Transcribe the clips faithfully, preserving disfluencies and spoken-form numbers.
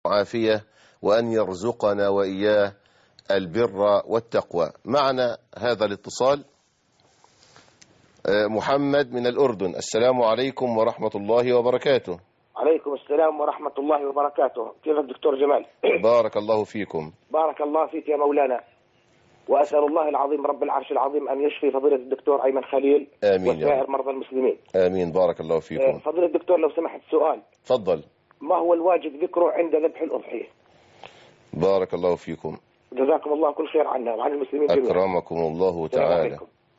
عافية، وأن يرزقنا وإياه البر والتقوى. معنا هذا الاتصال محمد من الأردن. السلام عليكم ورحمة الله وبركاته. عليكم السلام ورحمة الله وبركاته. كيف الدكتور جمال؟ بارك الله فيكم. بارك الله فيك يا مولانا، وأسأل الله العظيم رب العرش العظيم أن يشفي فضيلة الدكتور أيمن خليل آمين وسائر مرضى المسلمين. آمين. بارك الله فيكم. فضيلة الدكتور لو سمحت سؤال. تفضل. ما هو الواجب ذكره عند ذبح الأضحية؟ بارك الله فيكم. جزاكم الله كل خير عنا وعن المسلمين جميعا. أكرمكم الله تعالى.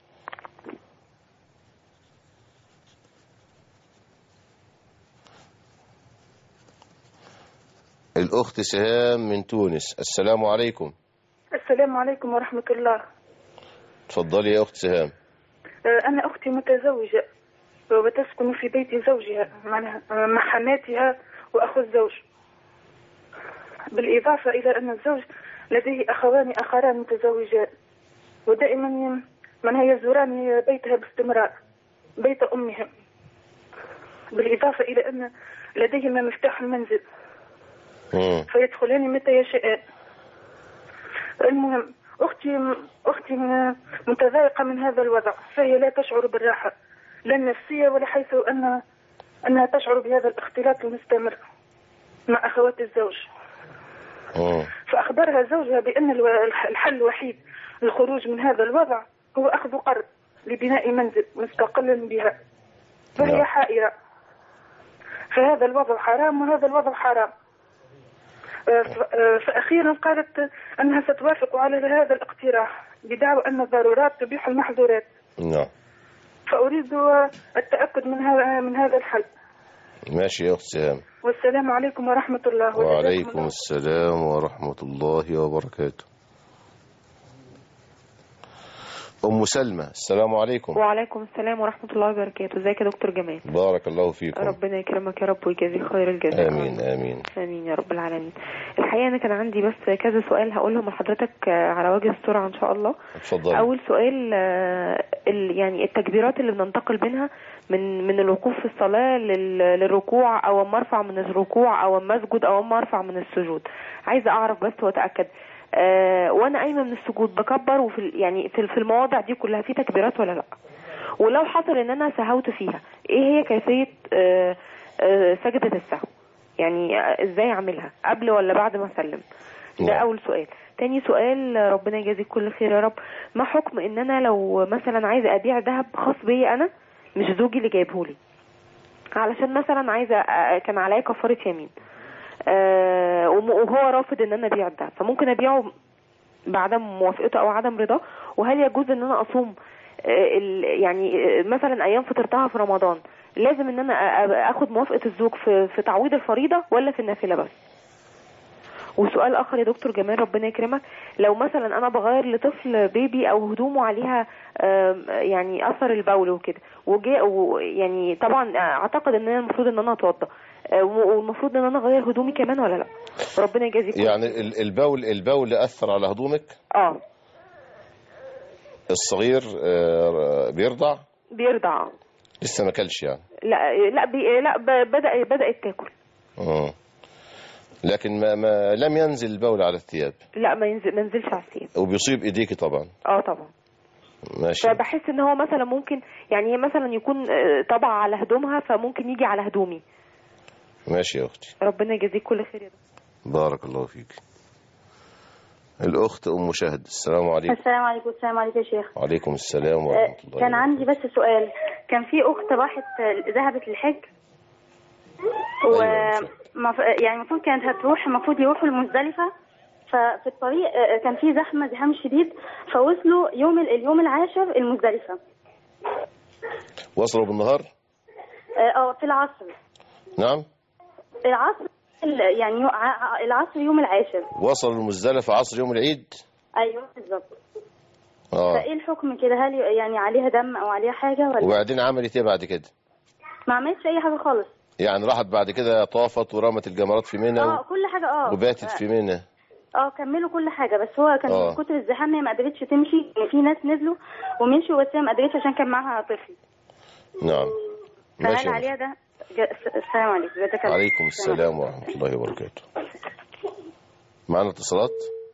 الأخت سهام من تونس. السلام عليكم. السلام عليكم ورحمة الله. تفضلي يا أخت سهام. أنا أختي متزوجة وتسكن في بيت زوجها مع حماتها وأخو الزوج، بالإضافة إلى أن الزوج لديه أخوان آخران متزوجان، ودائما من هي يزوران بيتها باستمرار، بيت أمهم، بالإضافة إلى أن لديهما مفتاح المنزل فيدخلان متى يشاءان. المهم أختي أختي متضايقة من هذا الوضع، فهي لا تشعر بالراحة لا النفسية ولا حيث أن أنها تشعر بهذا الاختلاط المستمر مع أخوات الزوج. فأخبرها زوجها بأن الحل الوحيد للخروج من هذا الوضع هو أخذ قرض لبناء منزل مستقلا بها، فهي حائرة، فهذا الوضع حرام وهذا الوضع حرام. فأخيرا قالت أنها ستوافق على هذا الاقتراح بدعوى أن الضرورات تبيح المحظورات. نعم. فأريد التأكد من هذا من هذا الحل. ماشي يا أخت سهام. والسلام عليكم ورحمة الله. وعليكم السلام ورحمة الله وبركاته. أم سلمى. السلام عليكم. وعليكم السلام ورحمة الله وبركاته. ازيك يا دكتور جمال؟ بارك الله فيكم. ربنا يكرمك يا رب ويجازيك خير الجزاء. آمين آمين آمين يا رب العالمين. الحقيقة أنا كان عندي بس كذا سؤال هقولهم لحضرتك على وجه السرعة إن شاء الله. اتفضل. أول سؤال يعني التكبيرات اللي بننتقل بينها من من الوقوف في الصلاة للركوع، أو أما أرفع من الركوع، أو أما أسجد، أو أما أرفع من السجود. عايزة أعرف بس وأتأكد أه وانا قايمه من السجود بكبر وفي يعني في في المواضع دي كلها في تكبيرات ولا لا؟ ولو حصل ان انا سهوت فيها ايه هي كيفيه أه أه سجده السهو؟ يعني ازاي اعملها، قبل ولا بعد ما اسلم؟ ده اول سؤال. تاني سؤال، ربنا يجازيك كل خير يا رب، ما حكم ان انا لو مثلا عايزه ابيع ذهب خاص بيا انا مش زوجي اللي جايبهولي، علشان مثلا عايزه كان عليا كفاره يمين أه وهو رافض ان انا ابيع ده، فممكن ابيعه بعدم موافقته او عدم رضاه؟ وهل يجوز ان انا اصوم أه يعني مثلا ايام فطرتها في رمضان لازم ان انا اخد موافقة الزوج في, في تعويض الفريضة ولا في النافلة بس؟ وسؤال اخر يا دكتور جمال ربنا يكرمك، لو مثلا انا بغير لطفل بيبي او هدومه عليها يعني اثر البول وكده، وجاء يعني طبعا اعتقد ان انا المفروض ان انا اتوضى، والمفروض ان انا اغير هدومي كمان ولا لا؟ ربنا يجازيك. يعني البول البول اثر على هدومك؟ اه. الصغير بيرضع؟ بيرضع. لسه ما كلش يعني؟ لا لا بي لا بدا بدات تاكل. اه لكن ما, ما لم ينزل البول على الثياب؟ لا ما ينزل ما نزلش على الثياب. وبيصيب ايديكي طبعا؟ اه طبعا. ماشي. فبحس ان هو مثلا ممكن يعني مثلا يكون طبع على هدومها فممكن يجي على هدومي. ماشي يا اختي. ربنا يجازيك كل خير يا دكتور. بارك الله فيك. الاخت ام شهد. السلام عليكم. السلام عليكم. السلام عليكم يا شيخ. وعليكم السلام ورحمه الله. كان عندي بس سؤال، كان في اخت راحت ذهبت للحج و يعني المفروض كانت هتروح، المفروض يروحوا المزدلفه، ففي الطريق كان في زحمه زحام شديد، فوصلوا يوم اليوم العاشر المزدلفه. وصلوا بالنهار؟ اه في العصر. نعم العصر يعني العصر يوم العاشر. وصلوا المزدلفه عصر يوم العيد؟ ايوه بالظبط. اه فايه الحكم كده؟ هل يعني عليها دم او عليها حاجه ولا؟ وبعدين عملت ايه بعد كده؟ ما عملتش اي حاجه خالص. يعني راحت بعد كده طافت ورمت الجمرات في منى؟ اه كل حاجه. اه وباتت في منى؟ اه كملوا كل حاجه، بس هو كان من كتر الزحام هي ما قدرتش تمشي، في ناس نزلوا ومشوا بس هي ما قدرتش عشان كان معاها طفل. نعم ماشي. فهل عليها ده؟ السلام عليكم. عليكم السلام ورحمه الله وبركاته. معنا اتصالات.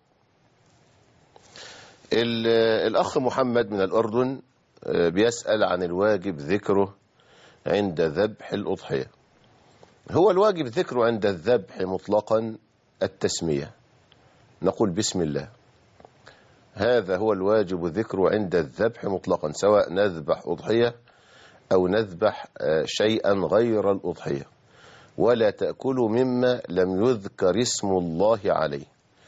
الأخ محمد من الأردن بيسأل عن الواجب ذكره عند ذبح الأضحية. هو الواجب ذكره عند الذبح مطلقا التسمية، نقول بسم الله، هذا هو الواجب ذكره عند الذبح مطلقا، سواء نذبح أضحية أو نذبح شيئا غير الأضحية، ولا تأكلوا مما لم يذكر اسم الله عليه.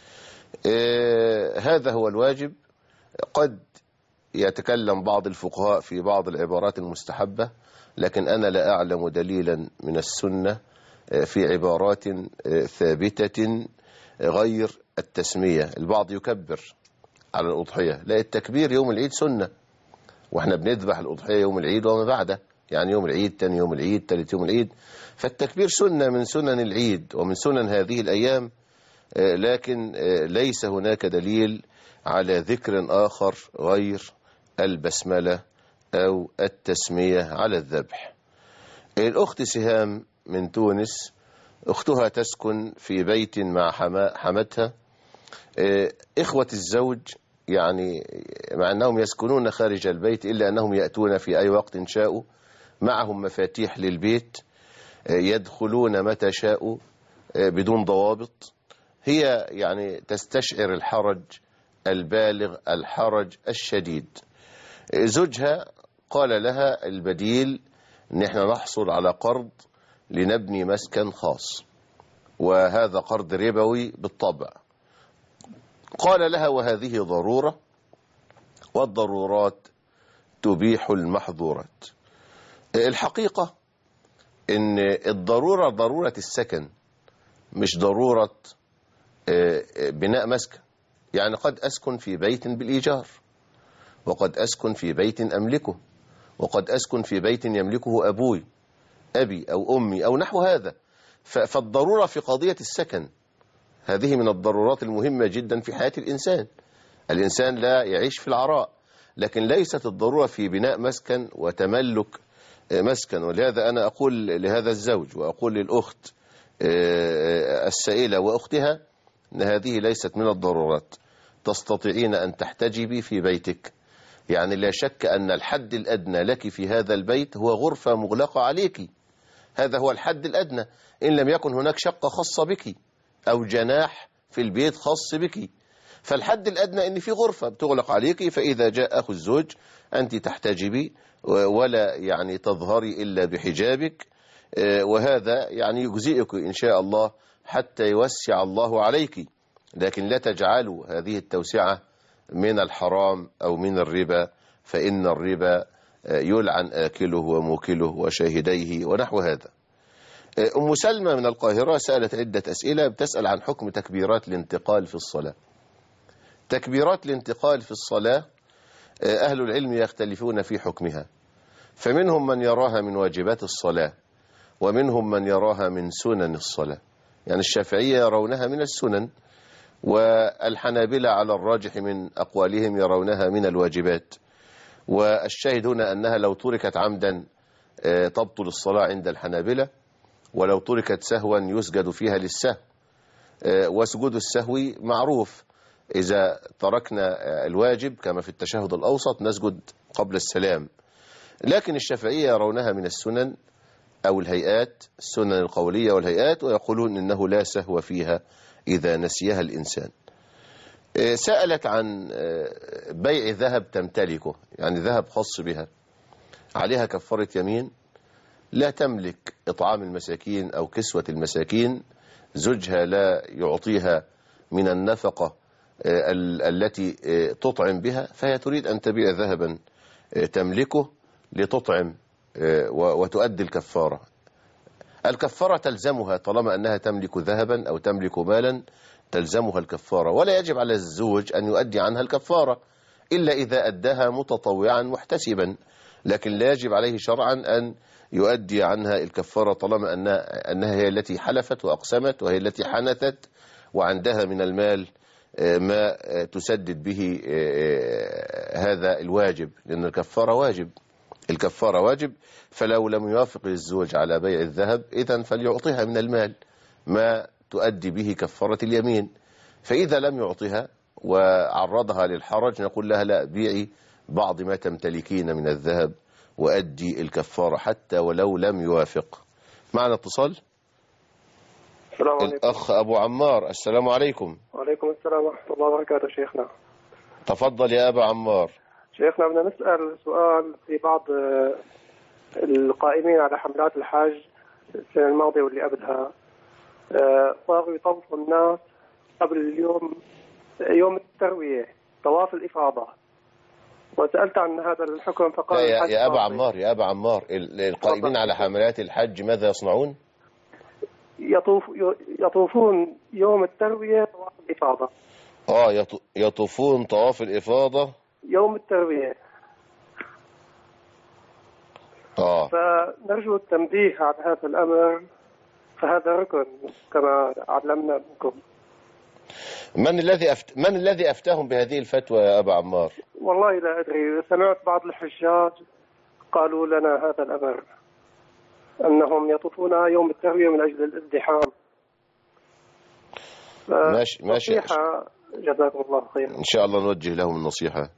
هذا هو الواجب. قد يتكلم بعض الفقهاء في بعض العبارات المستحبة، لكن أنا لا أعلم دليلا من السنة في عبارات ثابتة غير التسمية. البعض يكبر على الأضحية، لا، التكبير يوم العيد سنة، وإحنا بنذبح الأضحية يوم العيد وما بعده، يعني يوم العيد، تاني يوم العيد، تالت يوم العيد، فالتكبير سنة من سنن العيد ومن سنن هذه الأيام، لكن ليس هناك دليل على ذكر آخر غير البسملة أو التسمية على الذبح. الأخت سهام من تونس، أختها تسكن في بيت مع حماتها. إخوة الزوج يعني مع أنهم يسكنون خارج البيت إلا أنهم يأتون في أي وقت شاءوا، معهم مفاتيح للبيت، يدخلون متى شاءوا بدون ضوابط. هي يعني تستشعر الحرج البالغ، الحرج الشديد. زوجها قال لها البديل ان احنا نحصل على قرض لنبني مسكن خاص، وهذا قرض ربوي بالطبع. قال لها وهذه ضرورة، والضرورات تبيح المحظورات. الحقيقة ان الضرورة ضرورة السكن، مش ضرورة بناء مسكن. يعني قد أسكن في بيت بالإيجار، وقد أسكن في بيت أملكه، وقد أسكن في بيت يملكه أبوي أبي أو أمي أو نحو هذا. فالضرورة في قضية السكن هذه من الضرورات المهمة جدا في حياة الإنسان. الإنسان لا يعيش في العراء، لكن ليست الضرورة في بناء مسكن وتملك مسكن. ولهذا أنا أقول لهذا الزوج وأقول للأخت السائلة وأختها أن هذه ليست من الضرورات. تستطيعين أن تحتجبي في بيتك، يعني لا شك أن الحد الأدنى لك في هذا البيت هو غرفة مغلقة عليك، هذا هو الحد الأدنى، إن لم يكن هناك شقة خاصة بك أو جناح في البيت خاص بك، فالحد الأدنى إن في غرفة بتغلق عليك. فإذا جاء أخو الزوج أنت تحتجبي ولا يعني تظهري إلا بحجابك، وهذا يعني يجزئك إن شاء الله حتى يوسع الله عليك، لكن لا تجعلوا هذه التوسعة من الحرام أو من الربا، فإن الربا يلعن آكله وموكله وشاهديه ونحو هذا. أم سلمى من القاهرة سألت عدة أسئلة، بتسأل عن حكم تكبيرات الانتقال في الصلاة. تكبيرات الانتقال في الصلاة أهل العلم يختلفون في حكمها، فمنهم من يراها من واجبات الصلاة، ومنهم من يراها من سنن الصلاة. يعني الشافعية يرونها من السنن، والحنابلة على الراجح من أقوالهم يرونها من الواجبات. والشاهد هنا أنها لو تركت عمدا تبطل الصلاة عند الحنابلة، ولو تركت سهوا يسجد فيها للسهو. وسجود السهو معروف، إذا تركنا الواجب كما في التشهد الأوسط نسجد قبل السلام، لكن الشافعية يرونها من السنن أو الهيئات، السنن القولية والهيئات، ويقولون إنه لا سهو فيها إذا نسيها الإنسان. سألت عن بيع ذهب تمتلكه، يعني ذهب خاص بها، عليها كفارة يمين؟ لا تملك إطعام المساكين أو كسوة المساكين، زوجها لا يعطيها من النفقة التي تطعم بها، فهي تريد أن تبيع ذهبا تملكه لتطعم وتؤدي الكفارة. الكفارة تلزمها طالما أنها تملك ذهبا أو تملك مالا، تلزمها الكفارة، ولا يجب على الزوج أن يؤدي عنها الكفارة إلا إذا أداها متطوعا محتسبا، لكن لا يجب عليه شرعا أن يؤدي عنها الكفارة طالما أنها, أنها هي التي حلفت وأقسمت، وهي التي حنثت وعندها من المال ما تسدد به هذا الواجب، لأن الكفارة واجب، الكفارة واجب. فلو لم يوافق الزوج على بيع الذهب إذن فليعطيها من المال ما تؤدي به كفارة اليمين. فإذا لم يعطها وعرضها للحرج نقول لها لا، بيعي بعض ما تمتلكين من الذهب وأدي الكفارة حتى ولو لم يوافق. معنا اتصال. السلام عليكم. الأخ أبو عمار، السلام عليكم. وعليكم السلام ورحمة الله وبركاته شيخنا. تفضل يا أبا عمار. شيخنا بدنا نسأل سؤال في بعض القائمين على حملات الحج السنة الماضية واللي قبلها، صاروا يطوفوا الناس قبل اليوم يوم التروية طواف الإفاضة، وسألت عن هذا الحكم فقال يا, يا أبا عمار يا أبا عمار القائمين على حملات الحج ماذا يصنعون؟ يطوف يطوفون يوم التروية طواف الإفاضة. آه يطوفون طواف الإفاضة يوم التروية. آه فنرجو التنبيه على هذا الأمر، فهذا ركن كما علمنا منكم. من الذي أفت... من الذي أفتاهم بهذه الفتوى يا أبا عمار؟ والله لا أدري، سمعت بعض الحجاج قالوا لنا هذا الأمر، أنهم يطوفون يوم التروية من أجل الازدحام. ماشي ماشي، نصيحة جزاكم الله خير. إن شاء الله نوجه لهم النصيحة.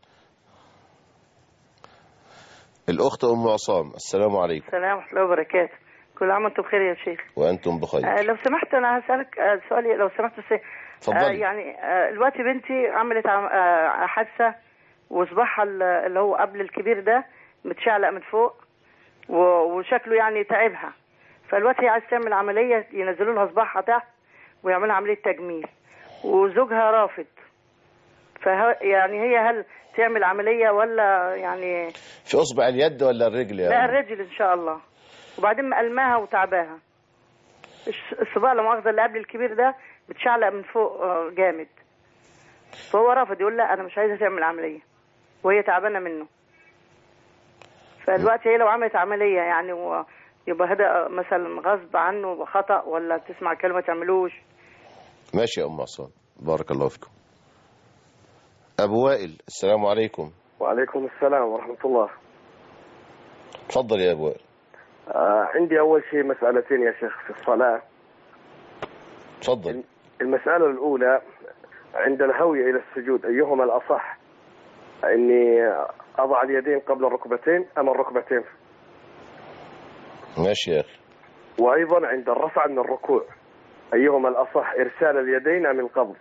الأخت أم عصام، السلام عليكم. السلام ورحمة الله وبركاته. كل عام وأنتم بخير يا شيخ. وأنتم بخير. آه لو سمحت أنا هسألك آه سؤالي لو سمحت. تفضلي. آه يعني آه دلوقتي بنتي عملت آه حادثة وصباحها اللي هو قبل الكبير ده متشعلق من فوق وشكله يعني تعبها، فالوقت هي عايز تعمل عملية ينزلوا لها صباحها تحت ويعملوا عملية تجميل، وزوجها رافض. فه يعني هي هل تعمل عملية ولا يعني في أصبع اليد ولا الرجل؟ يعني لا الرجل إن شاء الله. وبعدين مألماها وتعباها، الصباع لا مؤاخذة اللي قبل الكبير ده بتشعلق من فوق جامد، فهو رافض يقول لا أنا مش عايزة تعمل عملية وهي تعبانة منه. فالوقت هي لو عملت عملية يعني يبقى هذا مثلا غصب عنه وخطأ، ولا تسمع كلمة ما تعملوش؟ ماشي يا أم عصام، بارك الله فيكم. أبو وائل، السلام عليكم. وعليكم السلام ورحمة الله. تفضل يا أبو وائل. آه عندي أول شيء مسألتين يا شيخ في الصلاة. تفضل. المسألة الأولى عند الهوية إلى السجود أيهما الأصح، إني أضع اليدين قبل الركبتين أم الركبتين؟ ماشي يا أخي. وأيضا عند الرفع من الركوع أيهما الأصح، إرسال اليدين أم القبض؟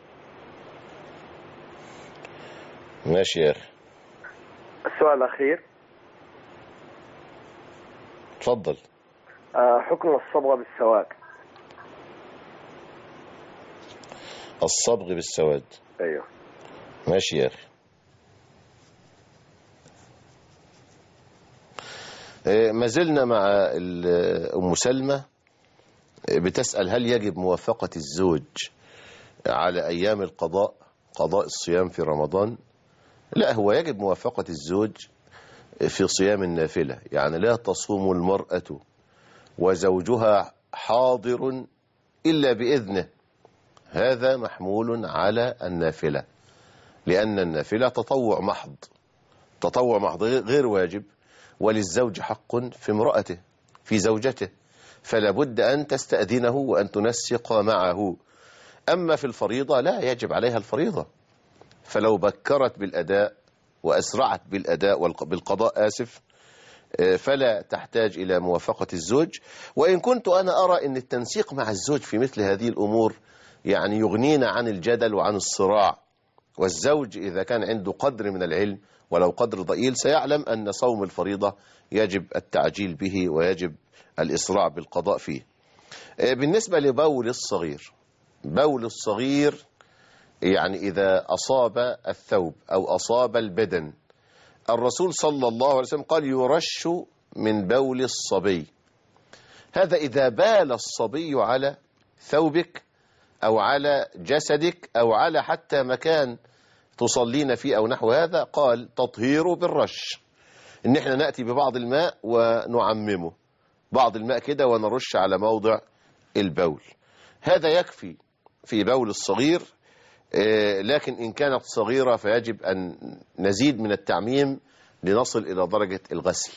ماشي يا أخي. السؤال الأخير. تفضل. آه حكم الصبغة بالسواد. الصبغ بالسواد. أيوه. ماشي يا أخي. ما زلنا مع أم سلمى بتسأل هل يجب موافقة الزوج على أيام القضاء، قضاء الصيام في رمضان؟ لا، هو يجب موافقة الزوج في صيام النافلة، يعني لا تصوم المرأة وزوجها حاضر إلا بإذنه، هذا محمول على النافلة، لأن النافلة تطوع محض، تطوع محض غير واجب، وللزوج حق في امرأته في زوجته، فلا بد أن تستأذنه وأن تنسق معه. أما في الفريضة لا يجب عليها الفريضة، فلو بكرت بالأداء وأسرعت بالأداء بالقضاء آسف فلا تحتاج إلى موافقة الزوج. وإن كنت أنا أرى أن التنسيق مع الزوج في مثل هذه الأمور يعني يغنينا عن الجدل وعن الصراع، والزوج إذا كان عنده قدر من العلم ولو قدر ضئيل سيعلم أن صوم الفريضة يجب التعجيل به ويجب الإسراع بالقضاء فيه. بالنسبة لبول الصغير، بول الصغير يعني إذا أصاب الثوب أو أصاب البدن، الرسول صلى الله عليه وسلم قال يرش من بول الصبي. هذا إذا بال الصبي على ثوبك أو على جسدك أو على حتى مكان تصلين فيه أو نحو هذا، قال تطهيره بالرش، إن احنا نأتي ببعض الماء ونعممه، بعض الماء كده ونرش على موضع البول، هذا يكفي في بول الصغير. لكن إن كانت صغيرة فيجب أن نزيد من التعميم لنصل إلى درجة الغسل،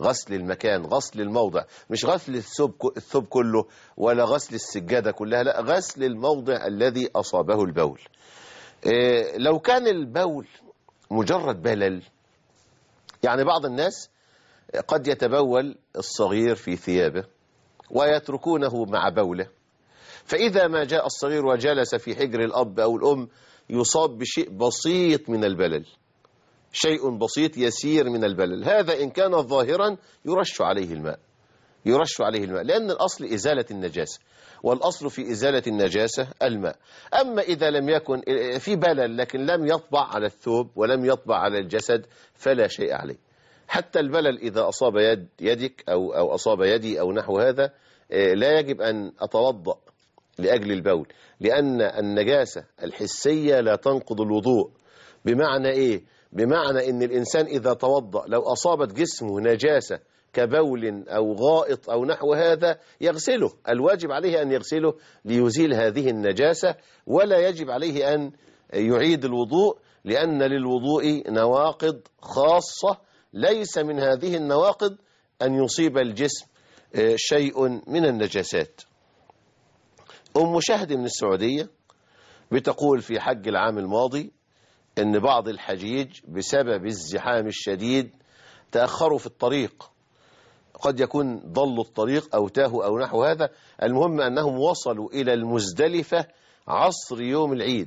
غسل المكان، غسل الموضع، مش غسل الثوب الثوب كله ولا غسل السجادة كلها، لا، غسل الموضع الذي أصابه البول. إيه لو كان البول مجرد بلل، يعني بعض الناس قد يتبول الصغير في ثيابه ويتركونه مع بوله، فإذا ما جاء الصغير وجلس في حجر الأب أو الأم يصاب بشيء بسيط من البلل، شيء بسيط يسير من البلل، هذا إن كان ظاهرا يرش عليه الماء، يرش عليه الماء، لأن الأصل إزالة النجاسة، والأصل في إزالة النجاسة الماء. أما إذا لم يكن في بلل لكن لم يطبع على الثوب ولم يطبع على الجسد فلا شيء عليه. حتى البلل إذا أصاب يد يدك أو أو أصاب يدي أو نحو هذا لا يجب أن أتوضأ لأجل البول، لأن النجاسة الحسية لا تنقض الوضوء. بمعنى إيه؟ بمعنى إن الإنسان إذا توضأ لو أصابت جسمه نجاسة كبول أو غائط أو نحو هذا يغسله، الواجب عليه أن يغسله ليزيل هذه النجاسة، ولا يجب عليه أن يعيد الوضوء، لأن للوضوء نواقض خاصة ليس من هذه النواقض أن يصيب الجسم شيء من النجاسات. أم شهد من السعودية بتقول في حج العام الماضي أن بعض الحجيج بسبب الزحام الشديد تأخروا في الطريق، قد يكون ضلوا الطريق أو تاهوا أو نحو هذا، المهم أنهم وصلوا إلى المزدلفة عصر يوم العيد.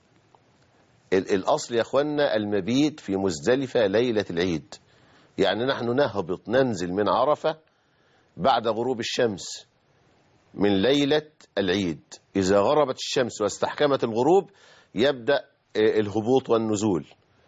الأصل يا أخوانا المبيت في مزدلفة ليلة العيد، يعني نحن نهبط ننزل من عرفة بعد غروب الشمس من ليلة العيد، إذا غربت الشمس واستحكمت الغروب يبدأ الهبوط والنزول.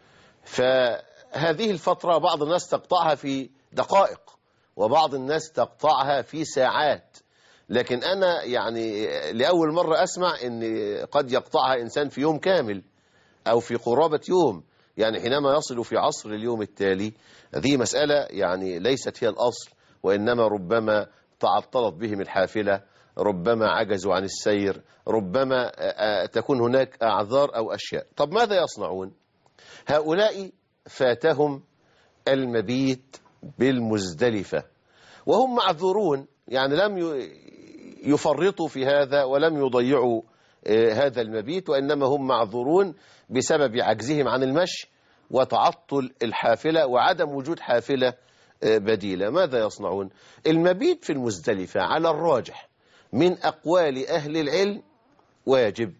فهذه الفترة بعض الناس تقطعها في دقائق وبعض الناس تقطعها في ساعات، لكن أنا يعني لأول مرة أسمع أن قد يقطعها إنسان في يوم كامل أو في قرابة يوم، يعني حينما يصل في عصر اليوم التالي. هذه مسألة يعني ليست هي الأصل، وإنما ربما تعطلت بهم الحافلة، ربما عجزوا عن السير، ربما تكون هناك أعذار أو أشياء. طب ماذا يصنعون؟ هؤلاء فاتهم المبيت بالمزدلفة وهم معذورون، يعني لم يفرطوا في هذا ولم يضيعوا هذا المبيت، وإنما هم معذورون بسبب عجزهم عن المشي وتعطل الحافلة وعدم وجود حافلة بديلة. ماذا يصنعون؟ المبيت في المزدلفة على الراجح من أقوال أهل العلم واجب،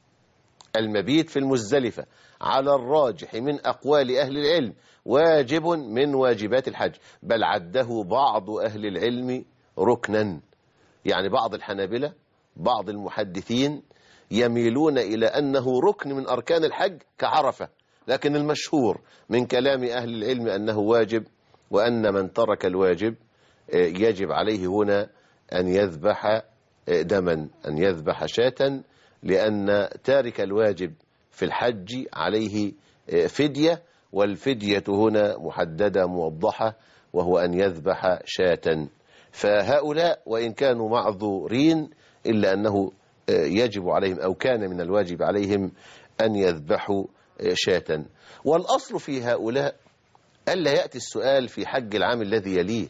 المبيت في المزدلفة على الراجح من أقوال أهل العلم واجب من واجبات الحج، بل عده بعض أهل العلم ركنا، يعني بعض الحنابلة بعض المحدثين يميلون إلى أنه ركن من أركان الحج كعرفة، لكن المشهور من كلام أهل العلم أنه واجب، وأن من ترك الواجب يجب عليه هنا أن يذبح دما، أن يذبح شاة، لأن تارك الواجب في الحج عليه فدية، والفدية هنا محددة موضحة، وهو أن يذبح شاة. فهؤلاء وإن كانوا معذورين إلا أنه يجب عليهم أو كان من الواجب عليهم أن يذبحوا شاة. والأصل في هؤلاء ألا يأتي السؤال في حج العام الذي يليه،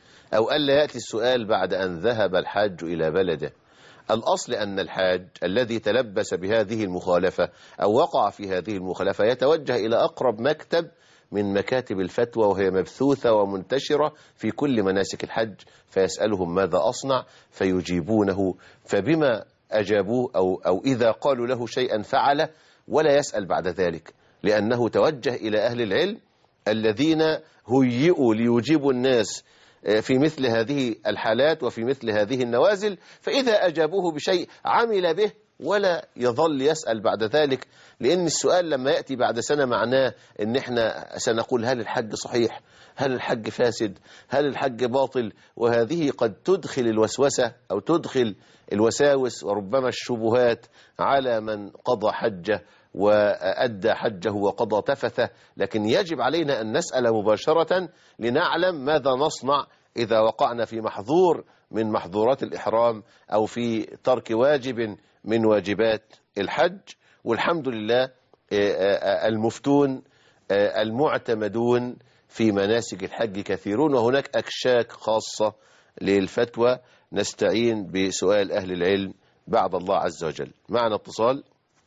أو ألا يأتي السؤال بعد أن ذهب الحاج إلى بلده. الأصل أن الحاج الذي تلبس بهذه المخالفة أو وقع في هذه المخالفة يتوجه إلى أقرب مكتب من مكاتب الفتوى، وهي مبثوثة ومنتشرة في كل مناسك الحج، فيسألهم ماذا أصنع فيجيبونه، فبما أجابوه أو, أو إذا قالوا له شيئا فعله، ولا يسأل بعد ذلك، لأنه توجه إلى أهل العلم الذين هيئوا ليجيبوا الناس في مثل هذه الحالات وفي مثل هذه النوازل، فإذا أجابوه بشيء عمل به ولا يظل يسأل بعد ذلك. لأن السؤال لما يأتي بعد سنة معناه أن احنا سنقول هل الحج صحيح، هل الحج فاسد، هل الحج باطل، وهذه قد تدخل الوسوسة أو تدخل الوساوس وربما الشبهات على من قضى حجه وأدى حجه وقضى تفثه. لكن يجب علينا أن نسأل مباشرة لنعلم ماذا نصنع إذا وقعنا في محظور من محظورات الإحرام أو في ترك واجب من واجبات الحج. والحمد لله المفتون المعتمدون في مناسك الحج كثيرون، وهناك أكشاك خاصة للفتوى نستعين بسؤال أهل العلم بعد الله عز وجل. معنا اتصال.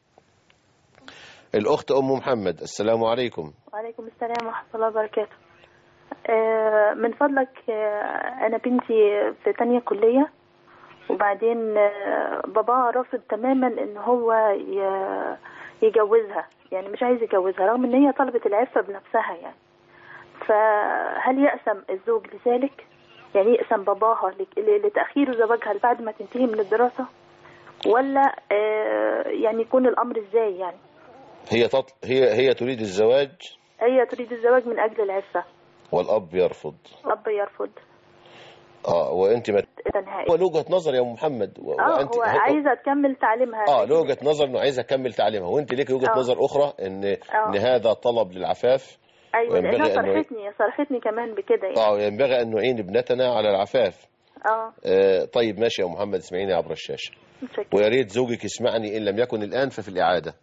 الأخت أم محمد، السلام عليكم. وعليكم السلام ورحمة الله وبركاته. آه من فضلك، آه أنا بنتي في تانية كلية، وبعدين آه بابا رافض تماما إن هو يجوزها، يعني مش عايز يجوزها رغم إن هي طلبت العفة بنفسها يعني. فهل يأسم الزوج لذلك؟ يعني يأسم باباها لتأخير زواجها بعد ما تنتهي من الدراسة، ولا آه يعني يكون الأمر إزاي يعني؟ هي تطل... هي هي تريد الزواج. هي تريد الزواج من أجل العفة، والأب يرفض. الأب يرفض. اه وانت ما هو له وجهة نظر يا ام محمد و... اه وانت هو عايزه تكمل تعليمها. اه له وجهة نظر انه عايزه تكمل تعليمها، وانت ليك وجهة نظر اخرى ان أوه. ان هذا طلب للعفاف. ايوه لانها صرحتني أن... صرحتني كمان بكده يعني. اه ينبغي ان نعين ابنتنا على العفاف. اه, آه طيب ماشي يا ام محمد، اسمعيني عبر الشاشة. ويا ريت زوجك يسمعني، ان لم يكن الان ففي الاعادة.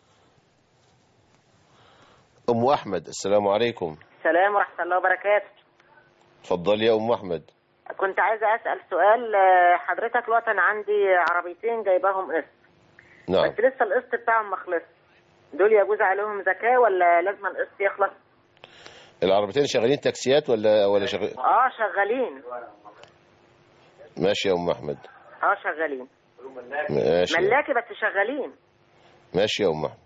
ام احمد، السلام عليكم. السلام ورحمة الله وبركاته. اتفضلي يا ام احمد. كنت عايزة أسأل سؤال حضرتك. الوقت أنا عندي عربيتين جايباهم قسط. نعم. بس لسه القسط بتاعهم ما خلص، دول يجوز عليهم زكاة ولا لازم القسط يخلص؟ العربيتين شغالين تاكسيات ولا ولا شغالين؟ اه شغالين. ماشي يا ام احمد. اه شغالين. ماشي. ملاكي بس شغالين. ماشي يا ام احمد.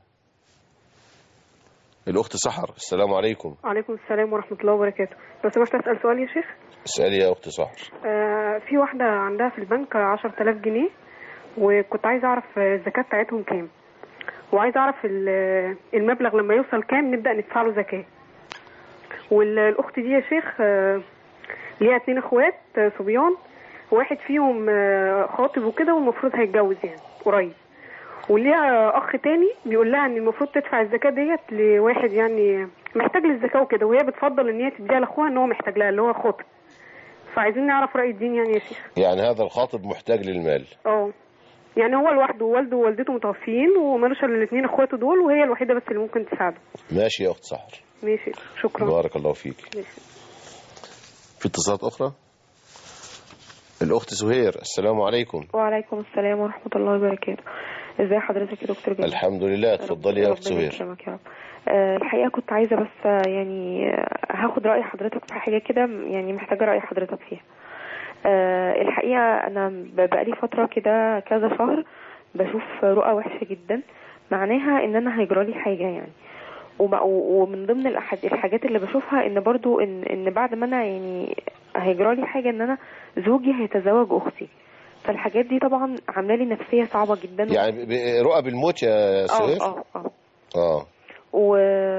الأخت سحر، السلام عليكم. وعليكم السلام ورحمة الله وبركاته. لو سمحت أسأل سؤال يا شيخ. اسألي يا أخت سحر. آه في واحدة عندها في البنك عشرة آلاف جنيه، وكنت عايزة أعرف الزكاة بتاعتهم كام، وعايزة أعرف المبلغ لما يوصل كام نبدأ ندفع له زكاة. والأخت دي يا شيخ آه ليها اتنين اخوات صبيان، واحد فيهم آه خاطب وكده والمفروض هيتجوز يعني قريب، وليها اخ تاني بيقول لها ان المفروض تدفع الزكاه ديت لواحد يعني محتاج للزكاه وكده، وهي بتفضل ان هي تديها لاخوها ان هو محتاج لها اللي هو خاطب. فعايزين نعرف راي الدين يعني يا شيخ. يعني هذا الخاطب محتاج للمال؟ اه يعني هو لوحده، ووالده ووالدته متوفيين ومالوش الا الاثنين اخواته دول، وهي الوحيده بس اللي ممكن تساعده. ماشي يا اخت سحر. ماشي شكرا. بارك الله فيك. ماشي. في اتصالات اخرى؟ الاخت سهير، السلام عليكم. وعليكم السلام ورحمه الله وبركاته. ازي حضرتك يا دكتور جميل؟ الحمد لله. اتفضلي يا اخت سهير. ربنا يكرمك يا رب. أه الحقيقه كنت عايزه بس يعني هاخد راي حضرتك في حاجه كده، يعني محتاجه راي حضرتك فيها. أه الحقيقه انا بقالي فتره كده كذا شهر بشوف رؤى وحشه جدا، معناها ان انا هيجرالي حاجه يعني. ومن ضمن الحاجات اللي بشوفها ان برضو ان ان بعد ما انا يعني هيجرالي حاجه ان انا زوجي هيتزوج اختي. فالحاجات دي طبعا عامله لي نفسيه صعبه جدا. يعني رؤى بالموت يا سهير؟ اه اه اه و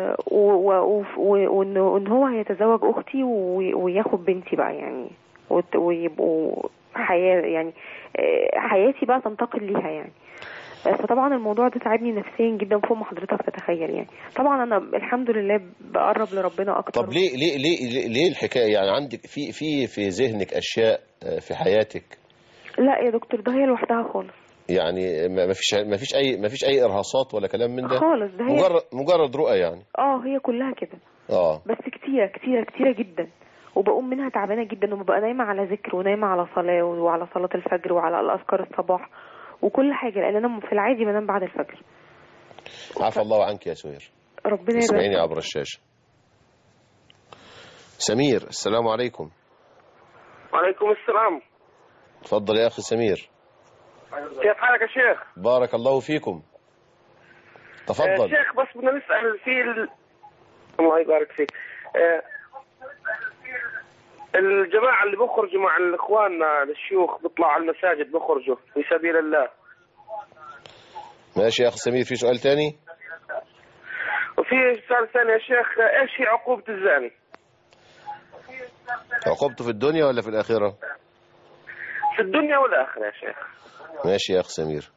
وان هو هيتزوج اختي وياخد بنتي بقى يعني، ويبقوا حياه يعني حياتي بقى تنتقل ليها يعني. فطبعا الموضوع ده تعبني نفسيا جدا فوق ما حضرتك تتخيل يعني. طبعا انا الحمد لله بقرب لربنا اكتر. طب ليه ليه ليه ليه الحكايه يعني؟ عندك في في في ذهنك اشياء في حياتك؟ لا يا دكتور، ده هي لوحدها خالص يعني. ما فيش ما فيش اي ما فيش اي ارهاصات ولا كلام من ده خالص. ده هي مجرد مجرد رؤى يعني. اه هي كلها كده. اه بس كتيره كتيره كتيره جدا، وبقوم منها تعبانه جدا، وببقى نايمه على ذكر ونايمه على صلاه وعلى صلاه الفجر وعلى الاذكار الصباح وكل حاجه، لان انا في العادي بنام بعد الفجر. عفى الله عنك يا سهير. ربنا يبارك. اسمعيني عبر الشاشه. سمير، السلام عليكم. وعليكم السلام. اتفضل يا اخي سمير. كيف حالك يا شيخ؟ بارك الله فيكم. تفضل. آه شيخ بس بدنا نسأل في ال... الله يبارك فيك. آه الجماعة اللي بيخرجوا مع اخواننا الشيوخ بيطلعوا على المساجد بيخرجوا في سبيل الله. ماشي يا اخي سمير، في سؤال ثاني؟ وفي سؤال ثاني يا شيخ، ايش هي عقوبة الزاني؟ عقوبته في الدنيا ولا في الآخرة؟ في الدنيا والآخرة يا شيخ. ماشي يا أخ سمير.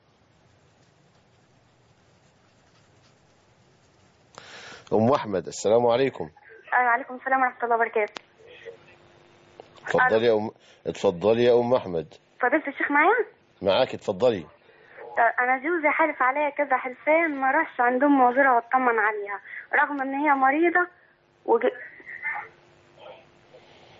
أم أحمد، السلام عليكم. وعليكم السلام ورحمة الله وبركاته. اتفضلي يا أم اتفضلي يا أم أحمد. فضيلة الشيخ معايا؟ معاك، اتفضلي. أنا جوزي حالف عليا كذا حلفين ما راحش عند أم وزيرة واطمن عليها، رغم إن هي مريضة وج...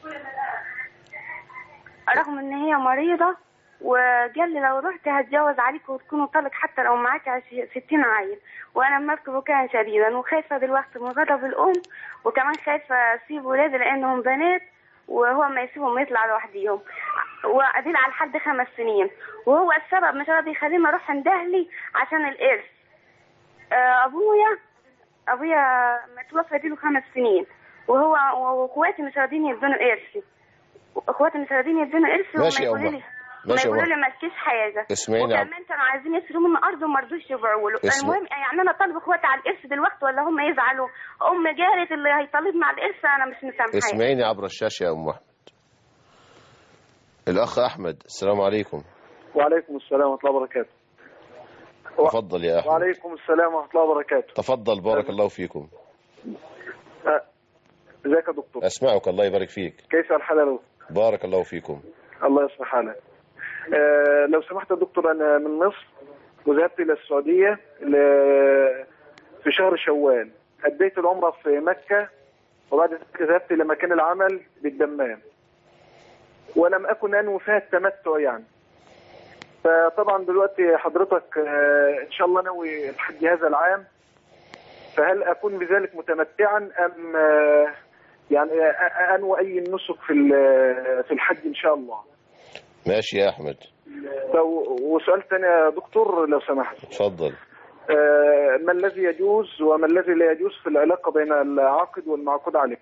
رغم ان هي مريضة، وقال لي لو رحت هتجوز عليك وتكونوا طلق حتى لو معاك ستين عيل، وانا مركب وكان شديدا وخايفة دلوقتي من غضب الام، وكمان خايفة اسيب ولادي لانهم بنات وهو ما يسيبهم يطلع لوحديهم، واديل على لحد خمس سنين، وهو السبب مش راضي يخليني اروح عند اهلي عشان الارث. ابويا ابويا متوفى ديله خمس سنين، وهو واخواتي مش راضيين يدونوا ارثي، اخواتي مش راضيين يدونوا ارثي، وما يقولوا لي ما يقولوا لي مالكيش حاجه، اسمعيني، وكمان كانوا عايزين يسرقوا مني ارض وما رضوش يبيعوا له. المهم يعني انا طالب اخواتي على الارث دلوقتي ولا هم يزعلوا؟ ام جارت اللي هيطالبني على الارث انا مش مسامحاه. اسمعيني عبر الشاشه يا ام احمد. الاخ احمد، السلام عليكم. وعليكم السلام ورحمه الله وبركاته. تفضل يا احمد. وعليكم السلام ورحمه الله وبركاته. تفضل، بارك الله فيكم. ازيك يا دكتور؟ اسمعك، الله يبارك فيك. كيف الحال يا دكتور؟ بارك الله فيكم. الله يصلح حالك. آه لو سمحت يا دكتور، انا من مصر وذهبت الى السعوديه في شهر شوال، اديت العمره في مكه، وبعد ذلك ذهبت الى مكان العمل بالدمام، ولم اكن انوي فيها التمتع يعني. فطبعا دلوقتي حضرتك آه ان شاء الله ناوي الحج هذا العام، فهل اكون بذلك متمتعا ام آه يعني انوي اي نسك في في الحج ان شاء الله؟ ماشي يا احمد. وسؤال ثاني يا دكتور لو سمحت. اتفضل. آه ما الذي يجوز وما الذي لا يجوز في العلاقه بين العاقد والمعقود عليه؟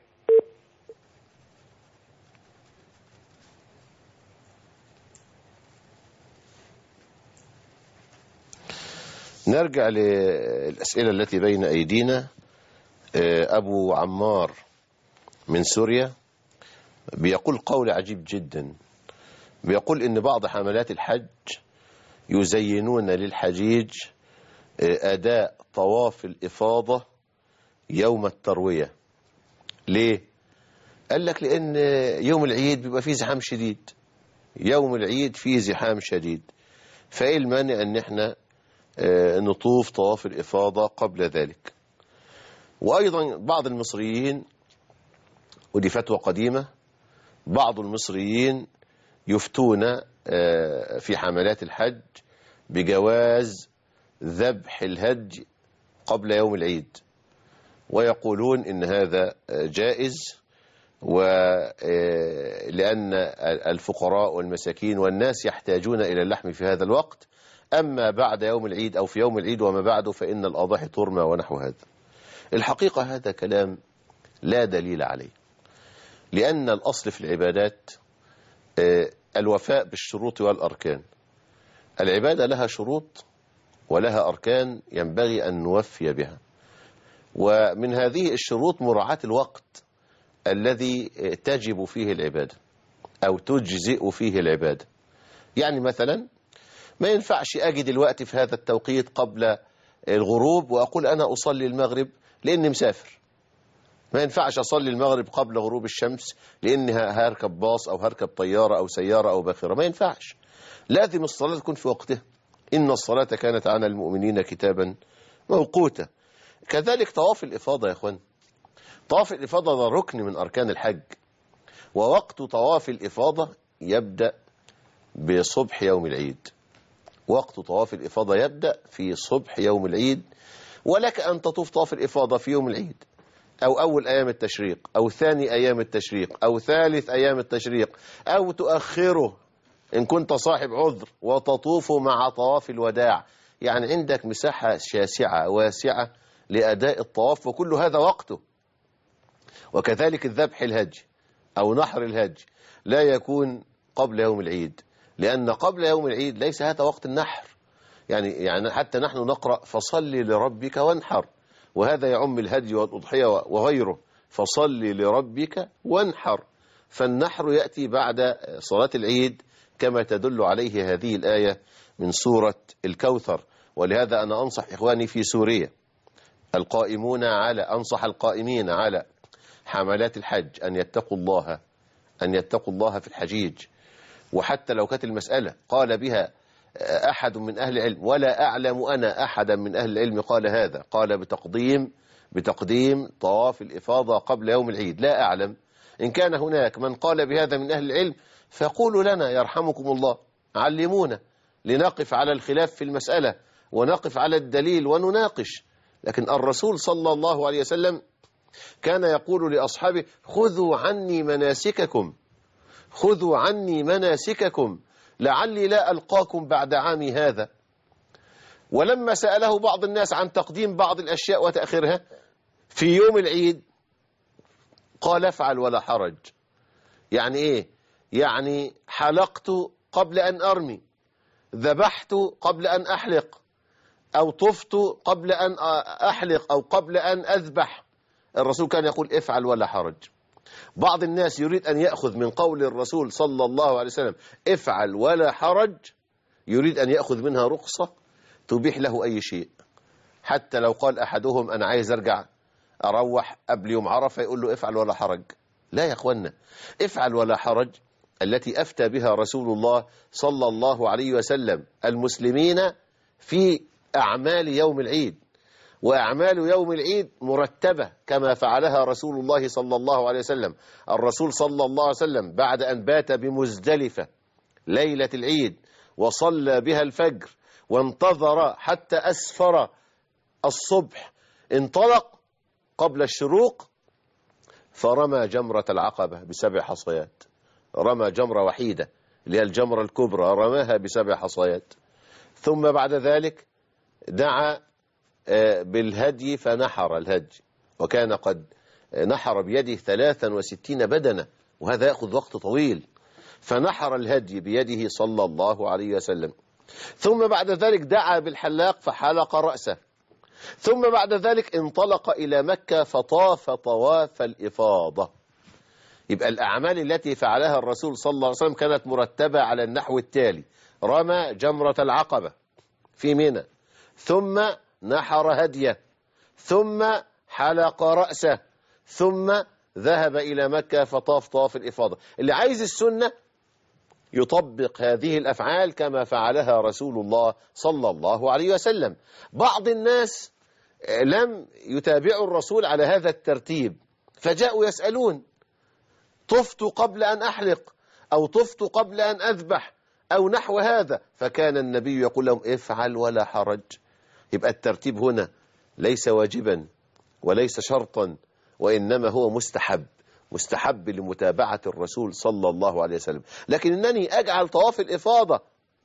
نرجع للأسئلة التي بين أيدينا. أبو عمار من سوريا بيقول قول عجيب جدا، بيقول إن بعض حملات الحج يزينون للحجيج أداء طواف الإفاضة يوم التروية. ليه؟ قال لك لأن يوم العيد بيبقى فيه زحام شديد، يوم العيد فيه زحام شديد، فإيه المانع أن احنا نطوف طواف الإفاضة قبل ذلك؟ وأيضا بعض المصريين، ودي فتوى قديمة، بعض المصريين يفتون في حملات الحج بجواز ذبح الهدي قبل يوم العيد، ويقولون إن هذا جائز، ولأن الفقراء والمساكين والناس يحتاجون إلى اللحم في هذا الوقت، أما بعد يوم العيد أو في يوم العيد وما بعده فإن الأضاحي ترمى ونحو هذا. الحقيقة هذا كلام لا دليل عليه، لأن الأصل في العبادات الوفاء بالشروط والأركان. العبادة لها شروط ولها أركان ينبغي أن نوفي بها، ومن هذه الشروط مراعاة الوقت الذي تجب فيه العبادة أو تجزئ فيه العبادة. يعني مثلا ما ينفعش أجي دلوقتي في هذا التوقيت قبل الغروب وأقول أنا أصلي المغرب لأني مسافر، ما ينفعش أصلي المغرب قبل غروب الشمس لأني هركب باص أو هركب طيارة أو سيارة أو باخرة، ما ينفعش، لازم الصلاة تكون في وقتها، إن الصلاة كانت على المؤمنين كتابا موقوتا. كذلك طواف الإفاضة يا أخوان، طواف الإفاضة ده ركن من أركان الحج، ووقت طواف الإفاضة يبدأ بصبح يوم العيد، وقت طواف الإفاضة يبدأ في صبح يوم العيد، ولك أن تطوف طواف الإفاضة في يوم العيد أو أول أيام التشريق أو ثاني أيام التشريق أو ثالث أيام التشريق، أو تؤخره إن كنت صاحب عذر وتطوف مع طواف الوداع. يعني عندك مساحة شاسعة واسعة لأداء الطواف، وكل هذا وقته. وكذلك الذبح الهج أو نحر الهج لا يكون قبل يوم العيد، لأن قبل يوم العيد ليس هذا وقت النحر. يعني يعني حتى نحن نقرأ فصل لربك وانحر، وهذا يعم الهدي والأضحية وغيره، فصل لربك وانحر، فالنحر يأتي بعد صلاة العيد كما تدل عليه هذه الآية من سورة الكوثر. ولهذا أنا أنصح إخواني في سوريا القائمون على أنصح القائمين على حملات الحج أن يتقوا الله أن يتقوا الله في الحجيج. وحتى لو كانت المسألة قال بها أحد من أهل العلم، ولا أعلم أنا أحدا من أهل العلم قال هذا، قال بتقديم بتقديم طواف الإفاضة قبل يوم العيد، لا أعلم، إن كان هناك من قال بهذا من أهل العلم فقولوا لنا يرحمكم الله، علمونا لنقف على الخلاف في المسألة ونقف على الدليل ونناقش. لكن الرسول صلى الله عليه وسلم كان يقول لأصحابه خذوا عني مناسككم، خذوا عني مناسككم لعلي لا ألقاكم بعد عامي هذا. ولما سأله بعض الناس عن تقديم بعض الأشياء وتأخيرها في يوم العيد قال افعل ولا حرج. يعني إيه؟ يعني حلقت قبل أن أرمي، ذبحت قبل أن أحلق، أو طفت قبل أن أحلق، أو قبل أن أذبح. الرسول كان يقول افعل ولا حرج. بعض الناس يريد أن يأخذ من قول الرسول صلى الله عليه وسلم افعل ولا حرج، يريد أن يأخذ منها رخصة تبيح له أي شيء. حتى لو قال أحدهم أنا عايز أرجع أروح قبل يوم عرفة يقول له افعل ولا حرج. لا يا أخوانا، افعل ولا حرج التي أفتى بها رسول الله صلى الله عليه وسلم المسلمين في أعمال يوم العيد، وأعمال يوم العيد مرتبة كما فعلها رسول الله صلى الله عليه وسلم. الرسول صلى الله عليه وسلم بعد أن بات بمزدلفة ليلة العيد وصلى بها الفجر وانتظر حتى أسفر الصبح، انطلق قبل الشروق فرمى جمرة العقبة بسبع حصيات. رمى جمرة وحيدة اللي هي الجمرة الكبرى، رماها بسبع حصيات. ثم بعد ذلك دعا بالهدي فنحر الهدي، وكان قد نحر بيده ثلاثا وستين بدنة، وهذا يأخذ وقت طويل. فنحر الهدي بيده صلى الله عليه وسلم. ثم بعد ذلك دعا بالحلاق فحلق رأسه. ثم بعد ذلك انطلق إلى مكة فطاف طواف الإفاضة. يبقى الأعمال التي فعلها الرسول صلى الله عليه وسلم كانت مرتبة على النحو التالي: رمى جمرة العقبة في منى، ثم نحر هديه، ثم حلق رأسه، ثم ذهب إلى مكة فطاف طواف الإفاضة. اللي عايز السنة يطبق هذه الأفعال كما فعلها رسول الله صلى الله عليه وسلم. بعض الناس لم يتابعوا الرسول على هذا الترتيب، فجاءوا يسألون: طفت قبل أن أحلق، أو طفت قبل أن أذبح، أو نحو هذا. فكان النبي يقول لهم افعل ولا حرج. يبقى الترتيب هنا ليس واجبا وليس شرطا، وإنما هو مستحب، مستحب لمتابعة الرسول صلى الله عليه وسلم. لكن إنني أجعل طواف الإفاضة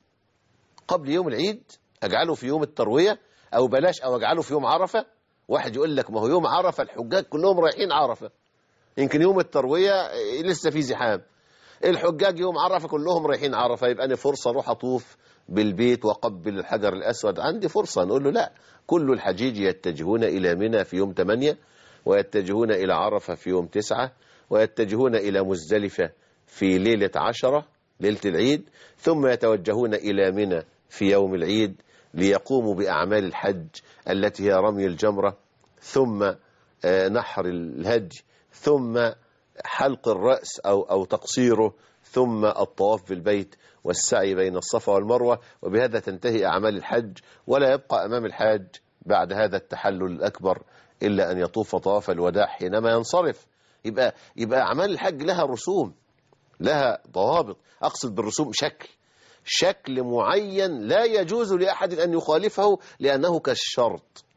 قبل يوم العيد، أجعله في يوم التروية، أو بلاش أو أجعله في يوم عرفة. واحد يقول لك ما هو يوم عرفة الحجاج كلهم رايحين عرفة، يمكن يوم التروية لسه في زحام، الحجاج يوم عرفة كلهم رايحين عرفة، يبقى أنا فرصة أروح أطوف بالبيت وقبل الحجر الأسود، عندي فرصة. نقول له لا، كل الحجيج يتجهون إلى منى في يوم ثمانية، ويتجهون إلى عرفة في يوم تسعة، ويتجهون إلى مزدلفة في ليلة عشرة ليلة العيد، ثم يتوجهون إلى منى في يوم العيد ليقوموا بأعمال الحج التي هي رمي الجمرة، ثم نحر الهدي، ثم حلق الرأس أو أو تقصيره، ثم الطواف بالبيت والسعي بين الصفا والمروة. وبهذا تنتهي أعمال الحج، ولا يبقى أمام الحاج بعد هذا التحلل الأكبر إلا أن يطوف طواف الوداع حينما ينصرف. يبقى يبقى أعمال الحج لها رسوم، لها ضوابط. أقصد بالرسوم شكل شكل معين لا يجوز لأحد أن يخالفه، لأنه كالشرط.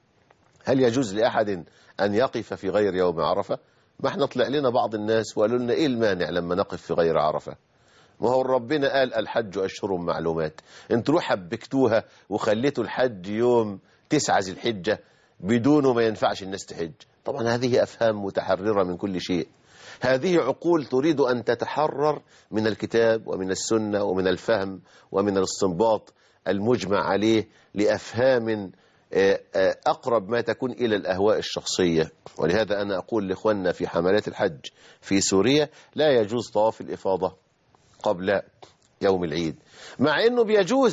هل يجوز لأحد أن يقف في غير يوم عرفة؟ ما احنا طلع لنا بعض الناس وقالوا لنا إيه المانع لما نقف في غير عرفة؟ ما هو ربنا قال الحج أشهر معلومات، انتوا حبكتوها وخليتوا الحج يوم تسعة ذي الحجة بدونه ما ينفعش الناس تحج. طبعا هذه أفهام متحررة من كل شيء، هذه عقول تريد أن تتحرر من الكتاب ومن السنة ومن الفهم ومن الاستنباط المجمع عليه لأفهام أقرب ما تكون إلى الأهواء الشخصية. ولهذا أنا أقول لإخواننا في حملات الحج في سوريا لا يجوز طواف الإفاضة قبل يوم العيد، مع أنه بيجوز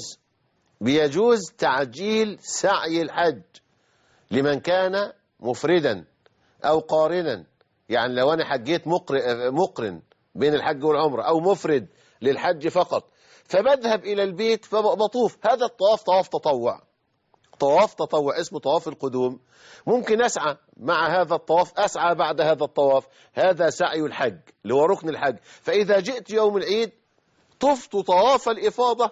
بيجوز تعجيل سعي الحج لمن كان مفردا أو قارنا. يعني لو أنا حجيت مقرن بين الحج والعمرة، أو مفرد للحج فقط، فبذهب إلى البيت فبطوف، هذا الطواف طواف تطوع، طواف تطوع اسمه طواف القدوم، ممكن أسعى مع هذا الطواف، أسعى بعد هذا الطواف، هذا سعي الحج اللي هو ركن الحج. فإذا جئت يوم العيد طفت طواف الإفاضة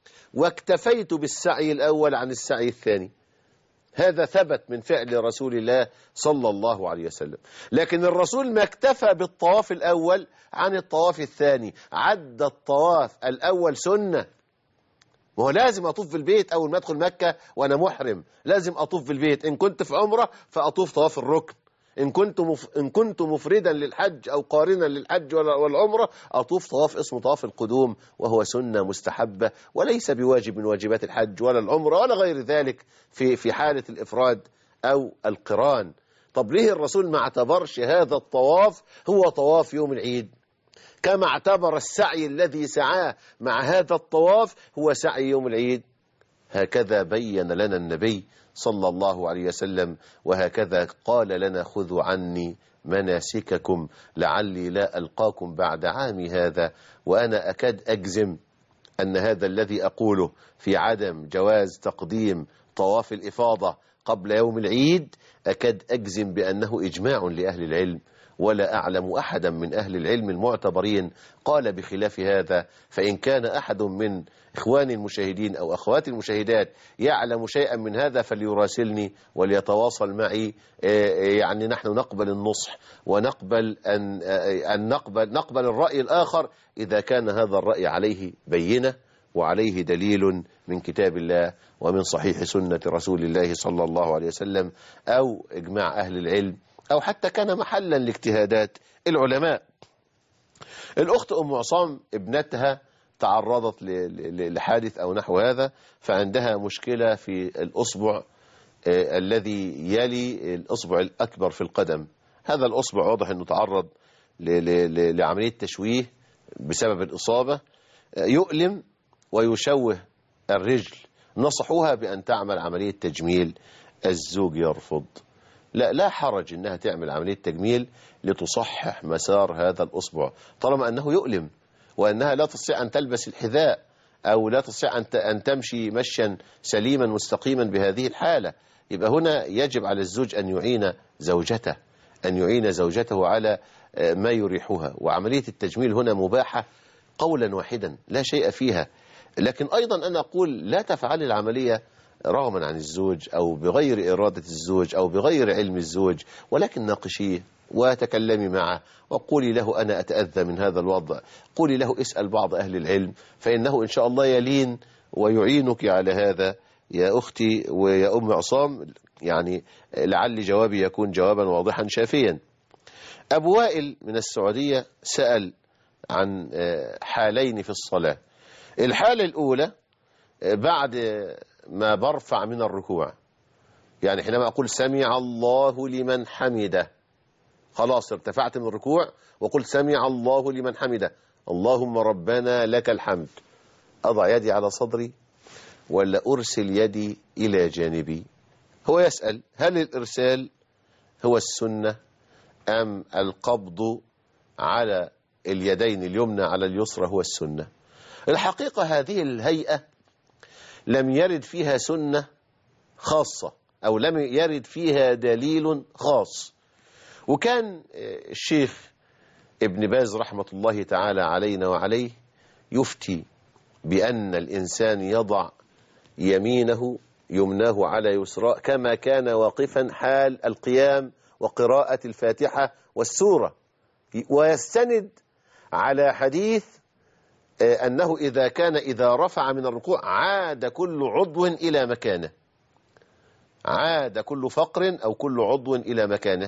واكتفيت بالسعي الأول عن السعي الثاني. هذا ثبت من فعل رسول الله صلى الله عليه وسلم. لكن الرسول ما اكتفى بالطواف الأول عن الطواف الثاني، عد الطواف الأول سنة. وهو لازم أطوف في البيت أول ما أدخل مكة وأنا محرم، لازم أطوف في البيت. إن كنت في عمرة فأطوف طواف الركن، إن كنت مف... إن كنت مفردا للحج أو قارنا للحج والعمرة أطوف طواف اسمه طواف القدوم، وهو سنة مستحبة وليس بواجب من واجبات الحج ولا العمرة ولا غير ذلك في في حالة الإفراد أو القران. طب ليه الرسول ما اعتبرش هذا الطواف هو طواف يوم العيد، كما اعتبر السعي الذي سعاه مع هذا الطواف هو سعي يوم العيد؟ هكذا بين لنا النبي صلى الله عليه وسلم، وهكذا قال لنا خذوا عني مناسككم لعلي لا ألقاكم بعد عامي هذا. وأنا أكاد أجزم أن هذا الذي أقوله في عدم جواز تقديم طواف الإفاضة قبل يوم العيد أكاد أجزم بأنه إجماع لأهل العلم، ولا أعلم أحدا من أهل العلم المعتبرين قال بخلاف هذا. فإن كان أحد من إخواني المشاهدين أو أخواتي المشاهدات يعلم شيئا من هذا فليراسلني وليتواصل معي. يعني نحن نقبل النصح ونقبل أن, أن نقبل, نقبل الرأي الآخر إذا كان هذا الرأي عليه بينة وعليه دليل من كتاب الله ومن صحيح سنة رسول الله صلى الله عليه وسلم، أو إجماع أهل العلم، أو حتى كان محلا لاجتهادات العلماء. الأخت أم عصام ابنتها تعرضت لحادث أو نحو هذا، فعندها مشكلة في الأصبع الذي يلي الأصبع الأكبر في القدم. هذا الأصبع واضح أنه تعرض لعملية تشويه بسبب الإصابة، يؤلم ويشوه الرجل. نصحوها بأن تعمل عملية تجميل، الزوج يرفض. لا لا حرج أنها تعمل عملية تجميل لتصحح مسار هذا الأصبع طالما أنه يؤلم، وأنها لا تستطيع أن تلبس الحذاء أو لا تستطيع أن تمشي مشيا سليما مستقيما بهذه الحالة. يبقى هنا يجب على الزوج أن يعين زوجته أن يعين زوجته على ما يريحها. وعملية التجميل هنا مباحة قولا واحدا لا شيء فيها. لكن أيضا أنا أقول لا تفعل العملية رغما عن الزوج أو بغير إرادة الزوج أو بغير علم الزوج، ولكن ناقشيه وتكلمي معه وقولي له أنا أتأذى من هذا الوضع. قولي له اسأل بعض أهل العلم فإنه إن شاء الله يلين ويعينك على هذا يا أختي ويا أم عصام. يعني لعل جوابي يكون جوابا واضحا شافيا. أبو وائل من السعودية سأل عن حالين في الصلاة. الحالة الأولى بعد ما برفع من الركوع، يعني حينما أقول سمع الله لمن حمده، خلاص ارتفعت من الركوع وقلت سمع الله لمن حمده، اللهم ربنا لك الحمد، أضع يدي على صدري ولا أرسل يدي إلى جانبي؟ هو يسأل هل الإرسال هو السنة أم القبض على اليدين اليمنى على اليسرى هو السنة؟ الحقيقة هذه الهيئة لم يرد فيها سنة خاصة أو لم يرد فيها دليل خاص. وكان الشيخ ابن باز رحمة الله تعالى علينا وعليه يفتي بأن الإنسان يضع يمينه يمناه على يسرى كما كان واقفا حال القيام وقراءة الفاتحة والسورة، ويستند على حديث أنه إذا كان إذا رفع من الركوع عاد كل عضو إلى مكانه، عاد كل فقر أو كل عضو إلى مكانه.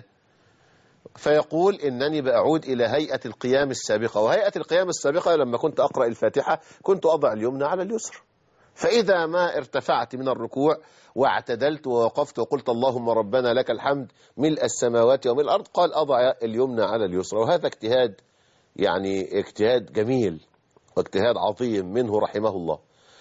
فيقول إنني بأعود إلى هيئة القيام السابقة، وهيئة القيام السابقة لما كنت أقرأ الفاتحة كنت أضع اليمنى على اليسر، فإذا ما ارتفعت من الركوع واعتدلت ووقفت وقلت اللهم ربنا لك الحمد ملء السماوات وملء الأرض، قال أضع اليمنى على اليسرى. وهذا اجتهاد يعني اجتهاد جميل واجتهاد عظيم منه رحمه الله.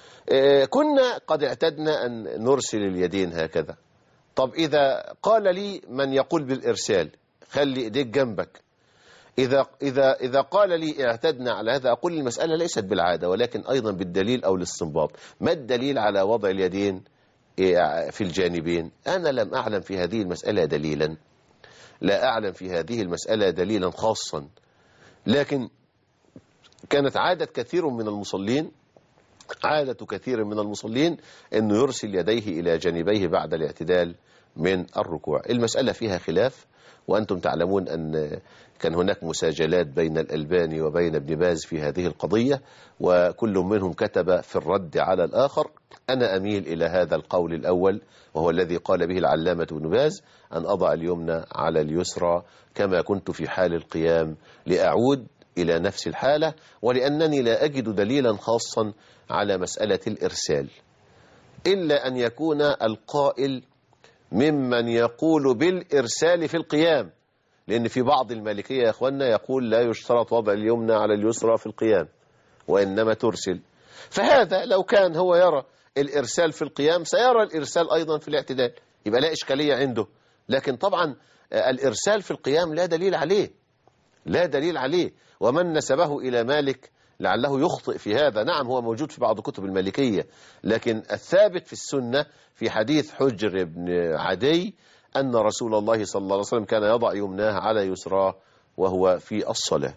كنا قد اعتدنا أن نرسل اليدين هكذا. طب إذا قال لي من يقول بالإرسال خلي إيديك جنبك، إذا, إذا, إذا قال لي اعتدنا على هذا أقول المسألة ليست بالعادة ولكن أيضا بالدليل أو الاستنباط. ما الدليل على وضع اليدين في الجانبين. أنا لم أعلم في هذه المسألة دليلا، لا أعلم في هذه المسألة دليلا خاصا، لكن كانت عادة كثير من المصلين عادة كثير من المصلين أنه يرسل يديه إلى جانبيه بعد الاعتدال من الركوع. المسألة فيها خلاف، وأنتم تعلمون أن كان هناك مساجلات بين الألباني وبين ابن باز في هذه القضية، وكل منهم كتب في الرد على الآخر. أنا أميل إلى هذا القول الأول، وهو الذي قال به العلامة ابن باز، أن أضع اليمنى على اليسرى كما كنت في حال القيام لأعود إلى نفس الحالة، ولأنني لا أجد دليلا خاصا على مسألة الإرسال، إلا أن يكون القائل ممن يقول بالإرسال في القيام، لأن في بعض المالكية يا أخوانا يقول لا يشترط وضع اليمنى على اليسرى في القيام وإنما ترسل. فهذا لو كان هو يرى الإرسال في القيام سيرى الإرسال أيضا في الاعتدال، يبقى لا إشكالية عنده. لكن طبعا الإرسال في القيام لا دليل عليه، لا دليل عليه. ومن نسبه إلى مالك لعله يخطئ في هذا. نعم هو موجود في بعض كتب المالكية، لكن الثابت في السنة في حديث حجر بن عدي أن رسول الله صلى الله عليه وسلم كان يضع يمناه على يسراه وهو في الصلاة.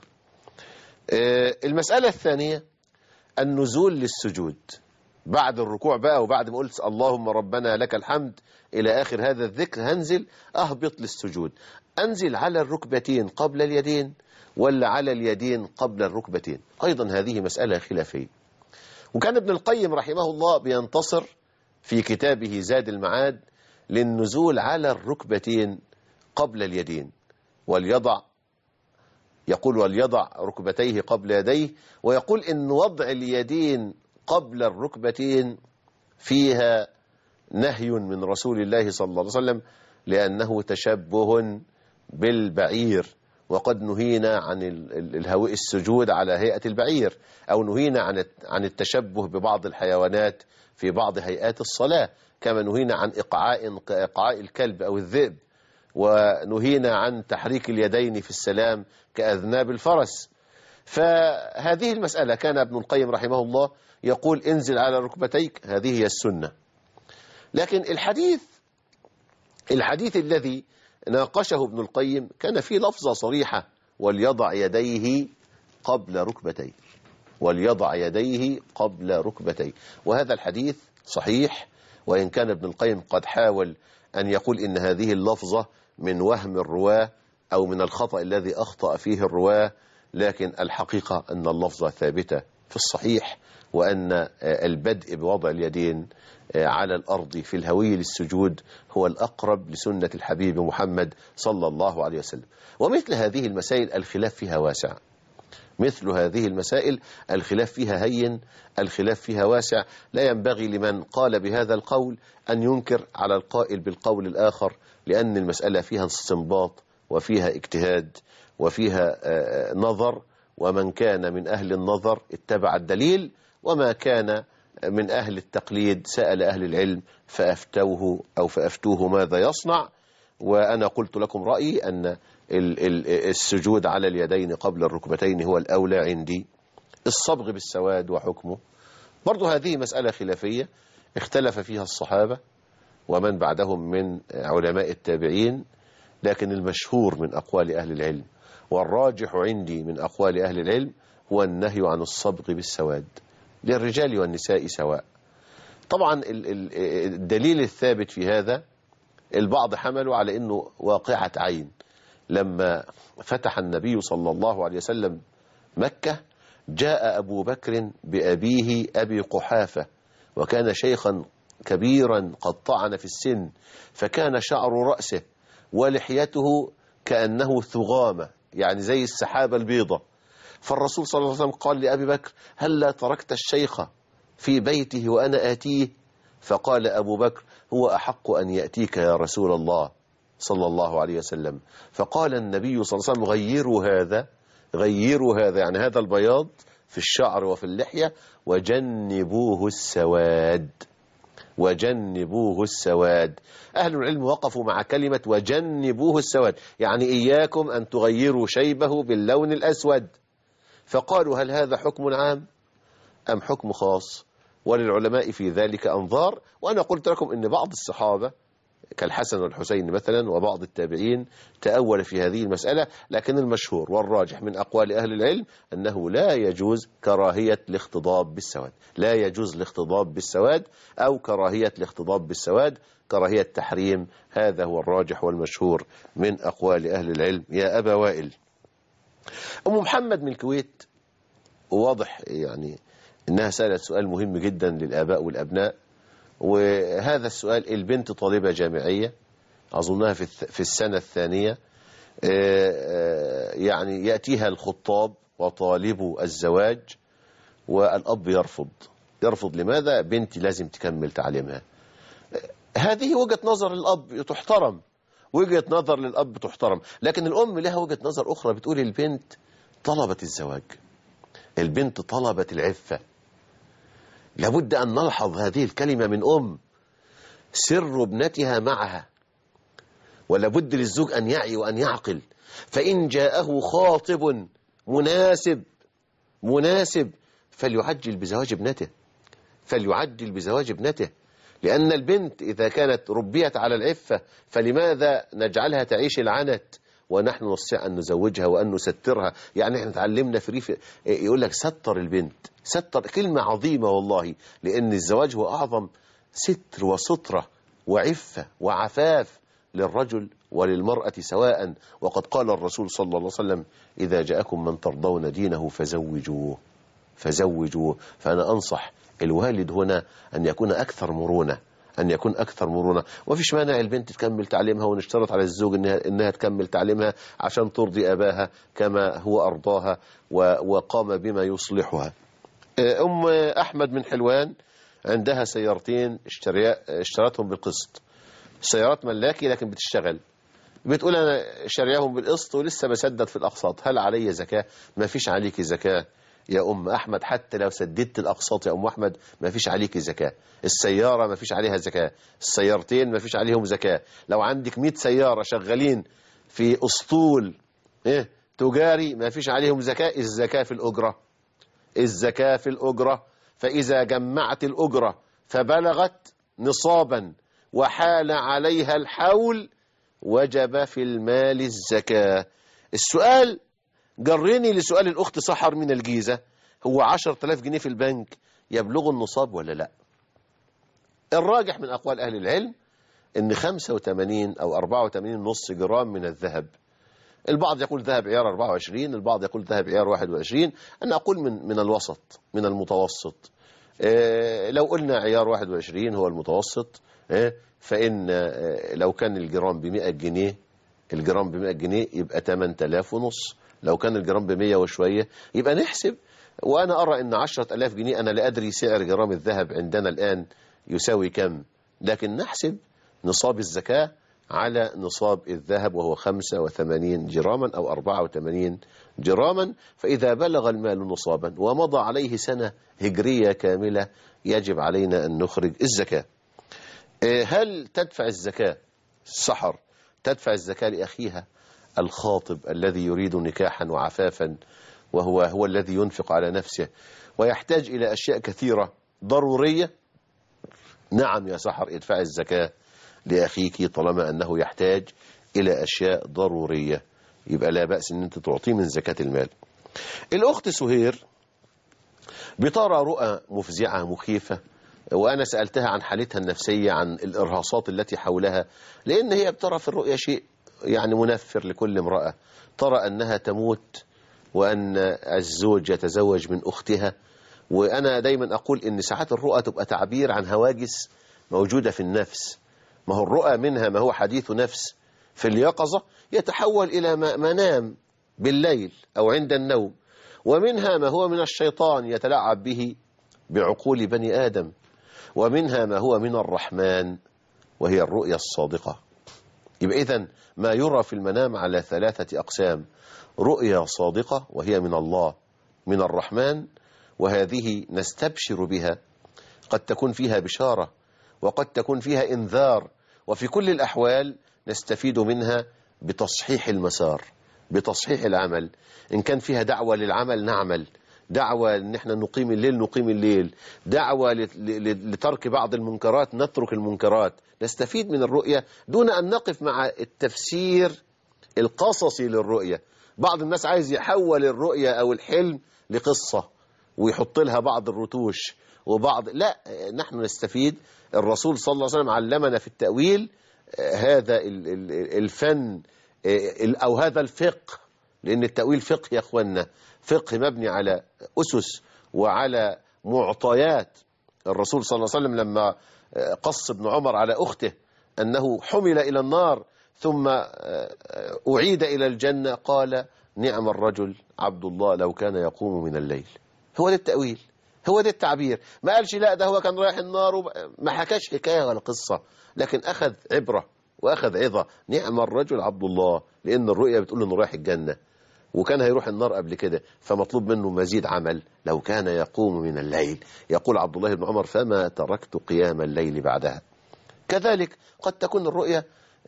المسألة الثانية النزول للسجود بعد الركوع بقى، وبعد ما قلت اللهم ربنا لك الحمد إلى آخر هذا الذكر هنزل أهبط للسجود. أنزل على الركبتين قبل اليدين ولا على اليدين قبل الركبتين؟ أيضا هذه مسألة خلافية. وكان ابن القيم رحمه الله بينتصر في كتابه زاد المعاد للنزول على الركبتين قبل اليدين، وليضع يقول وليضع ركبتيه قبل يديه، ويقول إن وضع اليدين قبل الركبتين فيها نهي من رسول الله صلى الله عليه وسلم، لأنه تشبه بالبعير، وقد نهينا عن الهوء السجود على هيئة البعير، أو نهينا عن عن التشبه ببعض الحيوانات في بعض هيئات الصلاة، كما نهينا عن إقعاء إقعاء الكلب أو الذئب، ونهينا عن تحريك اليدين في السلام كأذناب الفرس. فهذه المسألة كان ابن القيم رحمه الله يقول انزل على ركبتيك، هذه هي السنة. لكن الحديث الحديث الذي ناقشه ابن القيم كان فيه لفظة صريحة وليضع يديه قبل ركبتيه، وليضع يديه قبل ركبتيه، وهذا الحديث صحيح، وإن كان ابن القيم قد حاول أن يقول إن هذه اللفظة من وهم الرواة أو من الخطأ الذي أخطأ فيه الرواة، لكن الحقيقة أن اللفظة ثابتة في الصحيح، وأن البدء بوضع اليدين على الأرض في الهوي للسجود هو الأقرب لسنة الحبيب محمد صلى الله عليه وسلم. ومثل هذه المسائل الخلاف فيها واسع، مثل هذه المسائل الخلاف فيها هين، الخلاف فيها واسع. لا ينبغي لمن قال بهذا القول أن ينكر على القائل بالقول الآخر، لأن المسألة فيها استنباط وفيها اجتهاد وفيها نظر، ومن كان من أهل النظر اتبع الدليل، وما كان من أهل التقليد سأل أهل العلم فأفتوه أو فأفتوه ماذا يصنع. وأنا قلت لكم رأيي أن السجود على اليدين قبل الركبتين هو الأولى عندي. الصبغ بالسواد وحكمه برضو هذه مسألة خلافية اختلف فيها الصحابة ومن بعدهم من علماء التابعين، لكن المشهور من أقوال أهل العلم والراجح عندي من أقوال أهل العلم هو النهي عن الصبغ بالسواد للرجال والنساء سواء. طبعا الدليل الثابت في هذا البعض حملوا على أنه واقعة عين، لما فتح النبي صلى الله عليه وسلم مكة جاء أبو بكر بأبيه أبي قحافة، وكان شيخا كبيرا قد طعن في السن، فكان شعر رأسه ولحيته كأنه ثغامة، يعني زي السحابة البيضة. فالرسول صلى الله عليه وسلم قال لأبي بكر هل لا تركت الشيخ في بيته وأنا آتيه؟ فقال أبو بكر هو أحق أن يأتيك يا رسول الله صلى الله عليه وسلم. فقال النبي صلى الله عليه وسلم غيروا هذا غيروا هذا يعني هذا البياض في الشعر وفي اللحية، وجنبوه السواد وجنبوه السواد. أهل العلم وقفوا مع كلمة وجنبوه السواد، يعني إياكم أن تغيروا شيبه باللون الأسود. فقالوا هل هذا حكم عام أم حكم خاص؟ وللعلماء في ذلك أنظار. وأنا قلت لكم أن بعض الصحابة كالحسن والحسين مثلا وبعض التابعين تأول في هذه المسألة، لكن المشهور والراجح من أقوال أهل العلم أنه لا يجوز كراهية الاختضاب بالسواد، لا يجوز الاختضاب بالسواد أو كراهية الاختضاب بالسواد، كراهية تحريم. هذا هو الراجح والمشهور من أقوال أهل العلم. يا أبا وائل، أم محمد من الكويت، واضح يعني إنها سألت سؤال مهم جدا للآباء والأبناء، وهذا السؤال البنت طالبة جامعية أظنها في السنة الثانية، يعني يأتيها الخطاب وطالبوا الزواج والأب يرفض. يرفض لماذا؟ بنتي لازم تكمل تعليمها. هذه وجهة نظر الأب تحترم، وجهة نظر للأب تحترم، لكن الأم لها وجهة نظر أخرى بتقول البنت طلبت الزواج، البنت طلبت العفة. لابد أن نلحظ هذه الكلمة من أم، سر ابنتها معها، ولابد للزوج أن يعي وأن يعقل. فإن جاءه خاطب مناسب مناسب فليعجل بزواج ابنته، فليعجل بزواج ابنته، لأن البنت إذا كانت ربيت على العفة فلماذا نجعلها تعيش العنت ونحن نستطيع أن نزوجها وأن نسترها؟ يعني احنا تعلمنا في ريف يقول لك ستر البنت، ستر كلمة عظيمة والله، لأن الزواج هو أعظم ستر وسترة وعفة وعفاف للرجل وللمرأة سواء. وقد قال الرسول صلى الله عليه وسلم إذا جاءكم من ترضون دينه فزوجوه فزوجوه. فأنا أنصح الوالد هنا أن يكون أكثر مرونة، أن يكون أكثر مرونة. وفيش مانع البنت تكمل تعليمها، ونشترط على الزوج إنها, إنها تكمل تعليمها عشان ترضي أباها كما هو أرضاها وقام بما يصلحها. أم أحمد من حلوان عندها سيارتين اشترتهم بالقسط، سيارات ملاكي لكن بتشتغل، بتقول أنا شاريهم بالقسط ولسه بسدد في الأقساط، هل علي زكاة؟ ما فيش عليك زكاة يا أم أحمد، حتى لو سددت الأقساط يا أم أحمد ما فيش عليك زكاة. السيارة ما فيش عليها زكاة، السيارتين ما فيش عليهم زكاة. لو عندك مئة سيارة شغالين في أسطول إيه تجاري ما فيش عليهم زكاة. الزكاة في الأجرة، الزكاة في الأجرة. فإذا جمعت الأجرة فبلغت نصابا وحال عليها الحول وجب في المال الزكاة. السؤال جرني لسؤال الأخت سحر من الجيزة، هو عشرة آلاف جنيه في البنك يبلغ النصاب ولا لا؟ الراجح من أقوال أهل العلم أن خمسة وثمانين أو أربعة وثمانين نص جرام من الذهب، البعض يقول ذهب عيار أربعة وعشرين، البعض يقول ذهب عيار واحد وعشرين، أنا أقول من من الوسط، من المتوسط. إيه لو قلنا عيار واحد وعشرين هو المتوسط، إيه فإن إيه لو كان الجرام بمئة جنيه، الجرام بمئة جنيه يبقى ثمانية آلاف ونص، لو كان الجرام بمية وشوية يبقى نحسب. وأنا أرى أن عشرة آلاف جنيه، أنا لا أدري سعر جرام الذهب عندنا الآن يساوي كم، لكن نحسب نصاب الزكاة على نصاب الذهب وهو خمسة وثمانين جراما أو أربعة وثمانين جراما. فإذا بلغ المال نصابا ومضى عليه سنة هجرية كاملة يجب علينا أن نخرج الزكاة. هل تدفع الزكاة السحر تدفع الزكاة لأخيها الخاطب الذي يريد نكاحا وعفافا، وهو هو الذي ينفق على نفسه ويحتاج إلى أشياء كثيرة ضرورية؟ نعم يا سحر ادفع الزكاة لأخيك طالما أنه يحتاج إلى أشياء ضرورية، يبقى لا بأس أن أنت تعطيه من زكاة المال. الأخت سهير بترى رؤى مفزعة مخيفة، وأنا سألتها عن حالتها النفسية، عن الإرهاصات التي حولها، لأن هي بترى في الرؤيا شيء يعني منفر لكل امرأة، ترى أنها تموت وأن الزوج يتزوج من أختها. وأنا دايما أقول إن ساعات الرؤى تبقى تعبير عن هواجس موجودة في النفس، ما هو الرؤى منها ما هو حديث نفس في اليقظة يتحول إلى منام بالليل أو عند النوم، ومنها ما هو من الشيطان يتلاعب به بعقول بني آدم، ومنها ما هو من الرحمن وهي الرؤيا الصادقة. يبقى إذن ما يرى في المنام على ثلاثة أقسام: رؤيا صادقة وهي من الله من الرحمن، وهذه نستبشر بها، قد تكون فيها بشارة وقد تكون فيها إنذار، وفي كل الأحوال نستفيد منها بتصحيح المسار، بتصحيح العمل. إن كان فيها دعوة للعمل نعمل، دعوة ان احنا نقيم الليل نقيم الليل، دعوة لترك بعض المنكرات نترك المنكرات. نستفيد من الرؤية دون أن نقف مع التفسير القصصي للرؤية. بعض الناس عايز يحول الرؤية أو الحلم لقصة ويحط لها بعض الرتوش وبعض، لا، نحن نستفيد. الرسول صلى الله عليه وسلم علمنا في التأويل هذا الفن أو هذا الفقه، لأن التأويل فقه يا أخوانا، فقه مبني على أسس وعلى معطيات. الرسول صلى الله عليه وسلم لما قص ابن عمر على أخته أنه حمل إلى النار ثم أعيد إلى الجنة قال نعم الرجل عبد الله لو كان يقوم من الليل. هو ده التأويل، هو ده التعبير. ما قالش لا ده هو كان رايح النار وب... ما حكاش حكاية ولا قصة، لكن أخذ عبرة وأخذ عظة. نعم الرجل عبد الله، لأن الرؤية بتقول إنه رايح الجنة وكان هيروح النار قبل كده، فمطلوب منه مزيد عمل. لو كان يقوم من الليل، يقول عبد الله بن عمر فما تركت قيام الليل بعدها. كذلك قد تكون الرؤية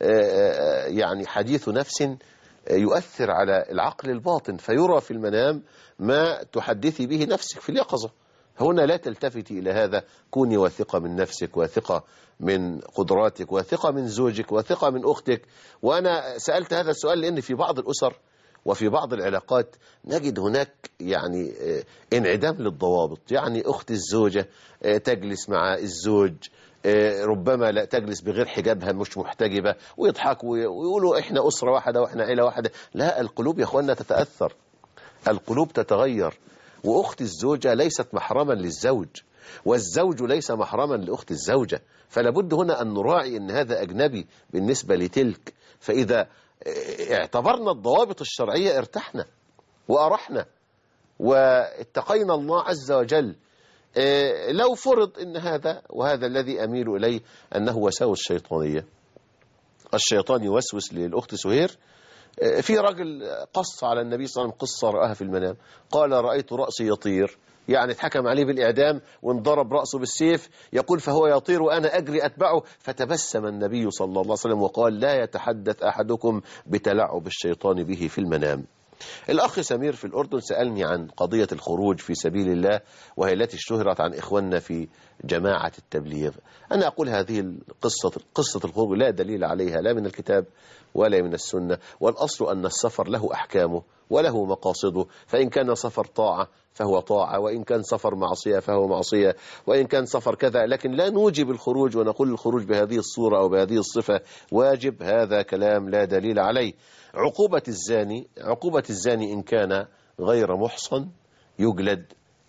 يعني حديث نفس يؤثر على العقل الباطن، فيرى في المنام ما تحدثي به نفسك في اليقظة. هنا لا تلتفتي إلى هذا، كوني واثقة من نفسك، واثقة من قدراتك، واثقة من زوجك، واثقة من أختك. وأنا سألت هذا السؤال لأن في بعض الأسر وفي بعض العلاقات نجد هناك يعني انعدام للضوابط. يعني أخت الزوجة تجلس مع الزوج، ربما لا تجلس بغير حجابها، مش محتجبة، ويضحكوا ويقولوا إحنا أسرة واحدة وإحنا عيلة واحدة. لا، القلوب يا أخوانا تتأثر، القلوب تتغير. وأخت الزوجة ليست محرما للزوج، والزوج ليس محرما لأخت الزوجة، فلا بد هنا أن نراعي أن هذا أجنبي بالنسبة لتلك. فإذا اعتبرنا الضوابط الشرعية ارتحنا وأرحنا واتقينا الله عز وجل. لو فرض أن هذا وهذا الذي أميل إليه أنه وساوس شيطانية، الشيطان يوسوس للأخت سهير. في رجل قص على النبي صلى الله عليه وسلم قصة رآها في المنام، قال رأيت رأسي يطير، يعني اتحكم عليه بالإعدام وانضرب رأسه بالسيف. يقول فهو يطير وأنا أجري أتبعه، فتبسم النبي صلى الله عليه وسلم وقال لا يتحدث أحدكم بتلعب الشيطان به في المنام. الأخ سمير في الأردن سألني عن قضية الخروج في سبيل الله، وهي التي اشتهرت عن إخواننا في جماعة التبليغ. أنا أقول هذه القصة قصة الخروج لا دليل عليها لا من الكتاب ولا من السنة، والأصل أن السفر له أحكامه وله مقاصده، فإن كان سفر طاعة فهو طاعة، وإن كان سفر معصية فهو معصية، وإن كان سفر كذا، لكن لا نوجب الخروج ونقول الخروج بهذه الصورة أو بهذه الصفة واجب. هذا كلام لا دليل عليه. عقوبة الزاني عقوبة الزاني إن كان غير محصن يجلد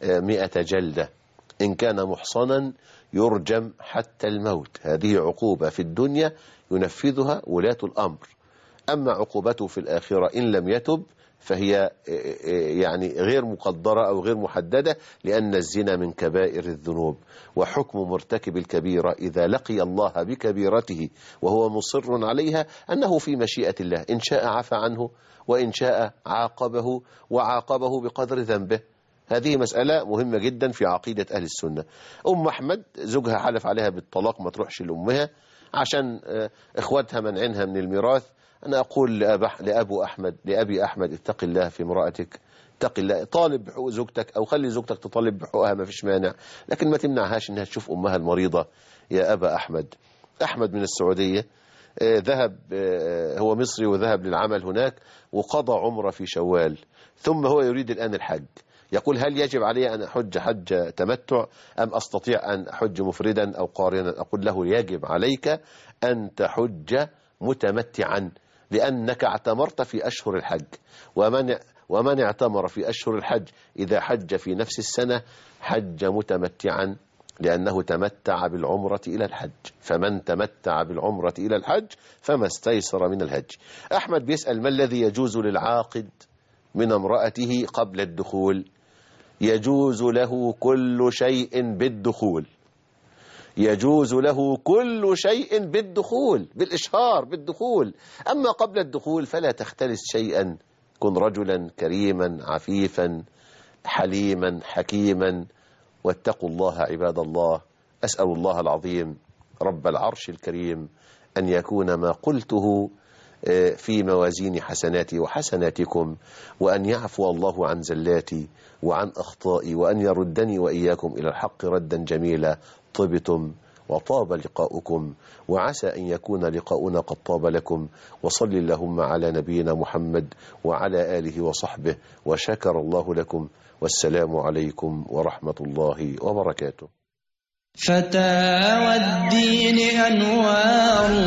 مئة جلدة، إن كان محصنا يرجم حتى الموت. هذه عقوبة في الدنيا ينفذها ولاة الأمر. أما عقوبته في الآخرة إن لم يتب فهي يعني غير مقدرة أو غير محددة، لأن الزنا من كبائر الذنوب، وحكم مرتكب الكبيرة إذا لقي الله بكبيرته وهو مصر عليها أنه في مشيئة الله، إن شاء عفى عنه وإن شاء عاقبه وعاقبه بقدر ذنبه. هذه مسألة مهمة جدا في عقيدة أهل السنة. أم أحمد زوجها حلف عليها بالطلاق ما تروحش لأمها عشان إخواتها منعنها من الميراث. أنا أقول لأبو أحمد لأبي أحمد اتق الله في امرأتك، اتق الله، طالب بحقوق زوجتك أو خلي زوجتك تطالب بحقوقها ما فيش مانع، لكن ما تمنعهاش أنها تشوف أمها المريضة يا أبا أحمد. أحمد من السعودية ذهب، هو مصري وذهب للعمل هناك وقضى عمرة في شوال، ثم هو يريد الآن الحج. يقول هل يجب علي أن أحج حج تمتع أم أستطيع أن أحج مفردا أو قارنا؟ أقول له يجب عليك أن تحج متمتعا، لأنك اعتمرت في أشهر الحج، ومن ومن اعتمر في أشهر الحج إذا حج في نفس السنة حج متمتعا، لأنه تمتع بالعمرة إلى الحج. فمن تمتع بالعمرة إلى الحج فما استيسر من الهج. أحمد بيسأل ما الذي يجوز للعاقد من امرأته قبل الدخول؟ يجوز له كل شيء بالدخول، يجوز له كل شيء بالدخول، بالإشهار بالدخول. أما قبل الدخول فلا تختلس شيئا، كن رجلا كريما عفيفا حليما حكيما، واتقوا الله عباد الله. أسأل الله العظيم رب العرش الكريم أن يكون ما قلته في موازين حسناتي وحسناتكم، وأن يعفو الله عن زلاتي وعن أخطائي، وأن يردني وإياكم إلى الحق ردا جميلا. طبتم وطاب لقاؤكم، وعسى أن يكون لقاؤنا قد طاب لكم. وصل اللهم على نبينا محمد وعلى آله وصحبه، وشكر الله لكم، والسلام عليكم ورحمة الله وبركاته. فتاوى الدين أنوار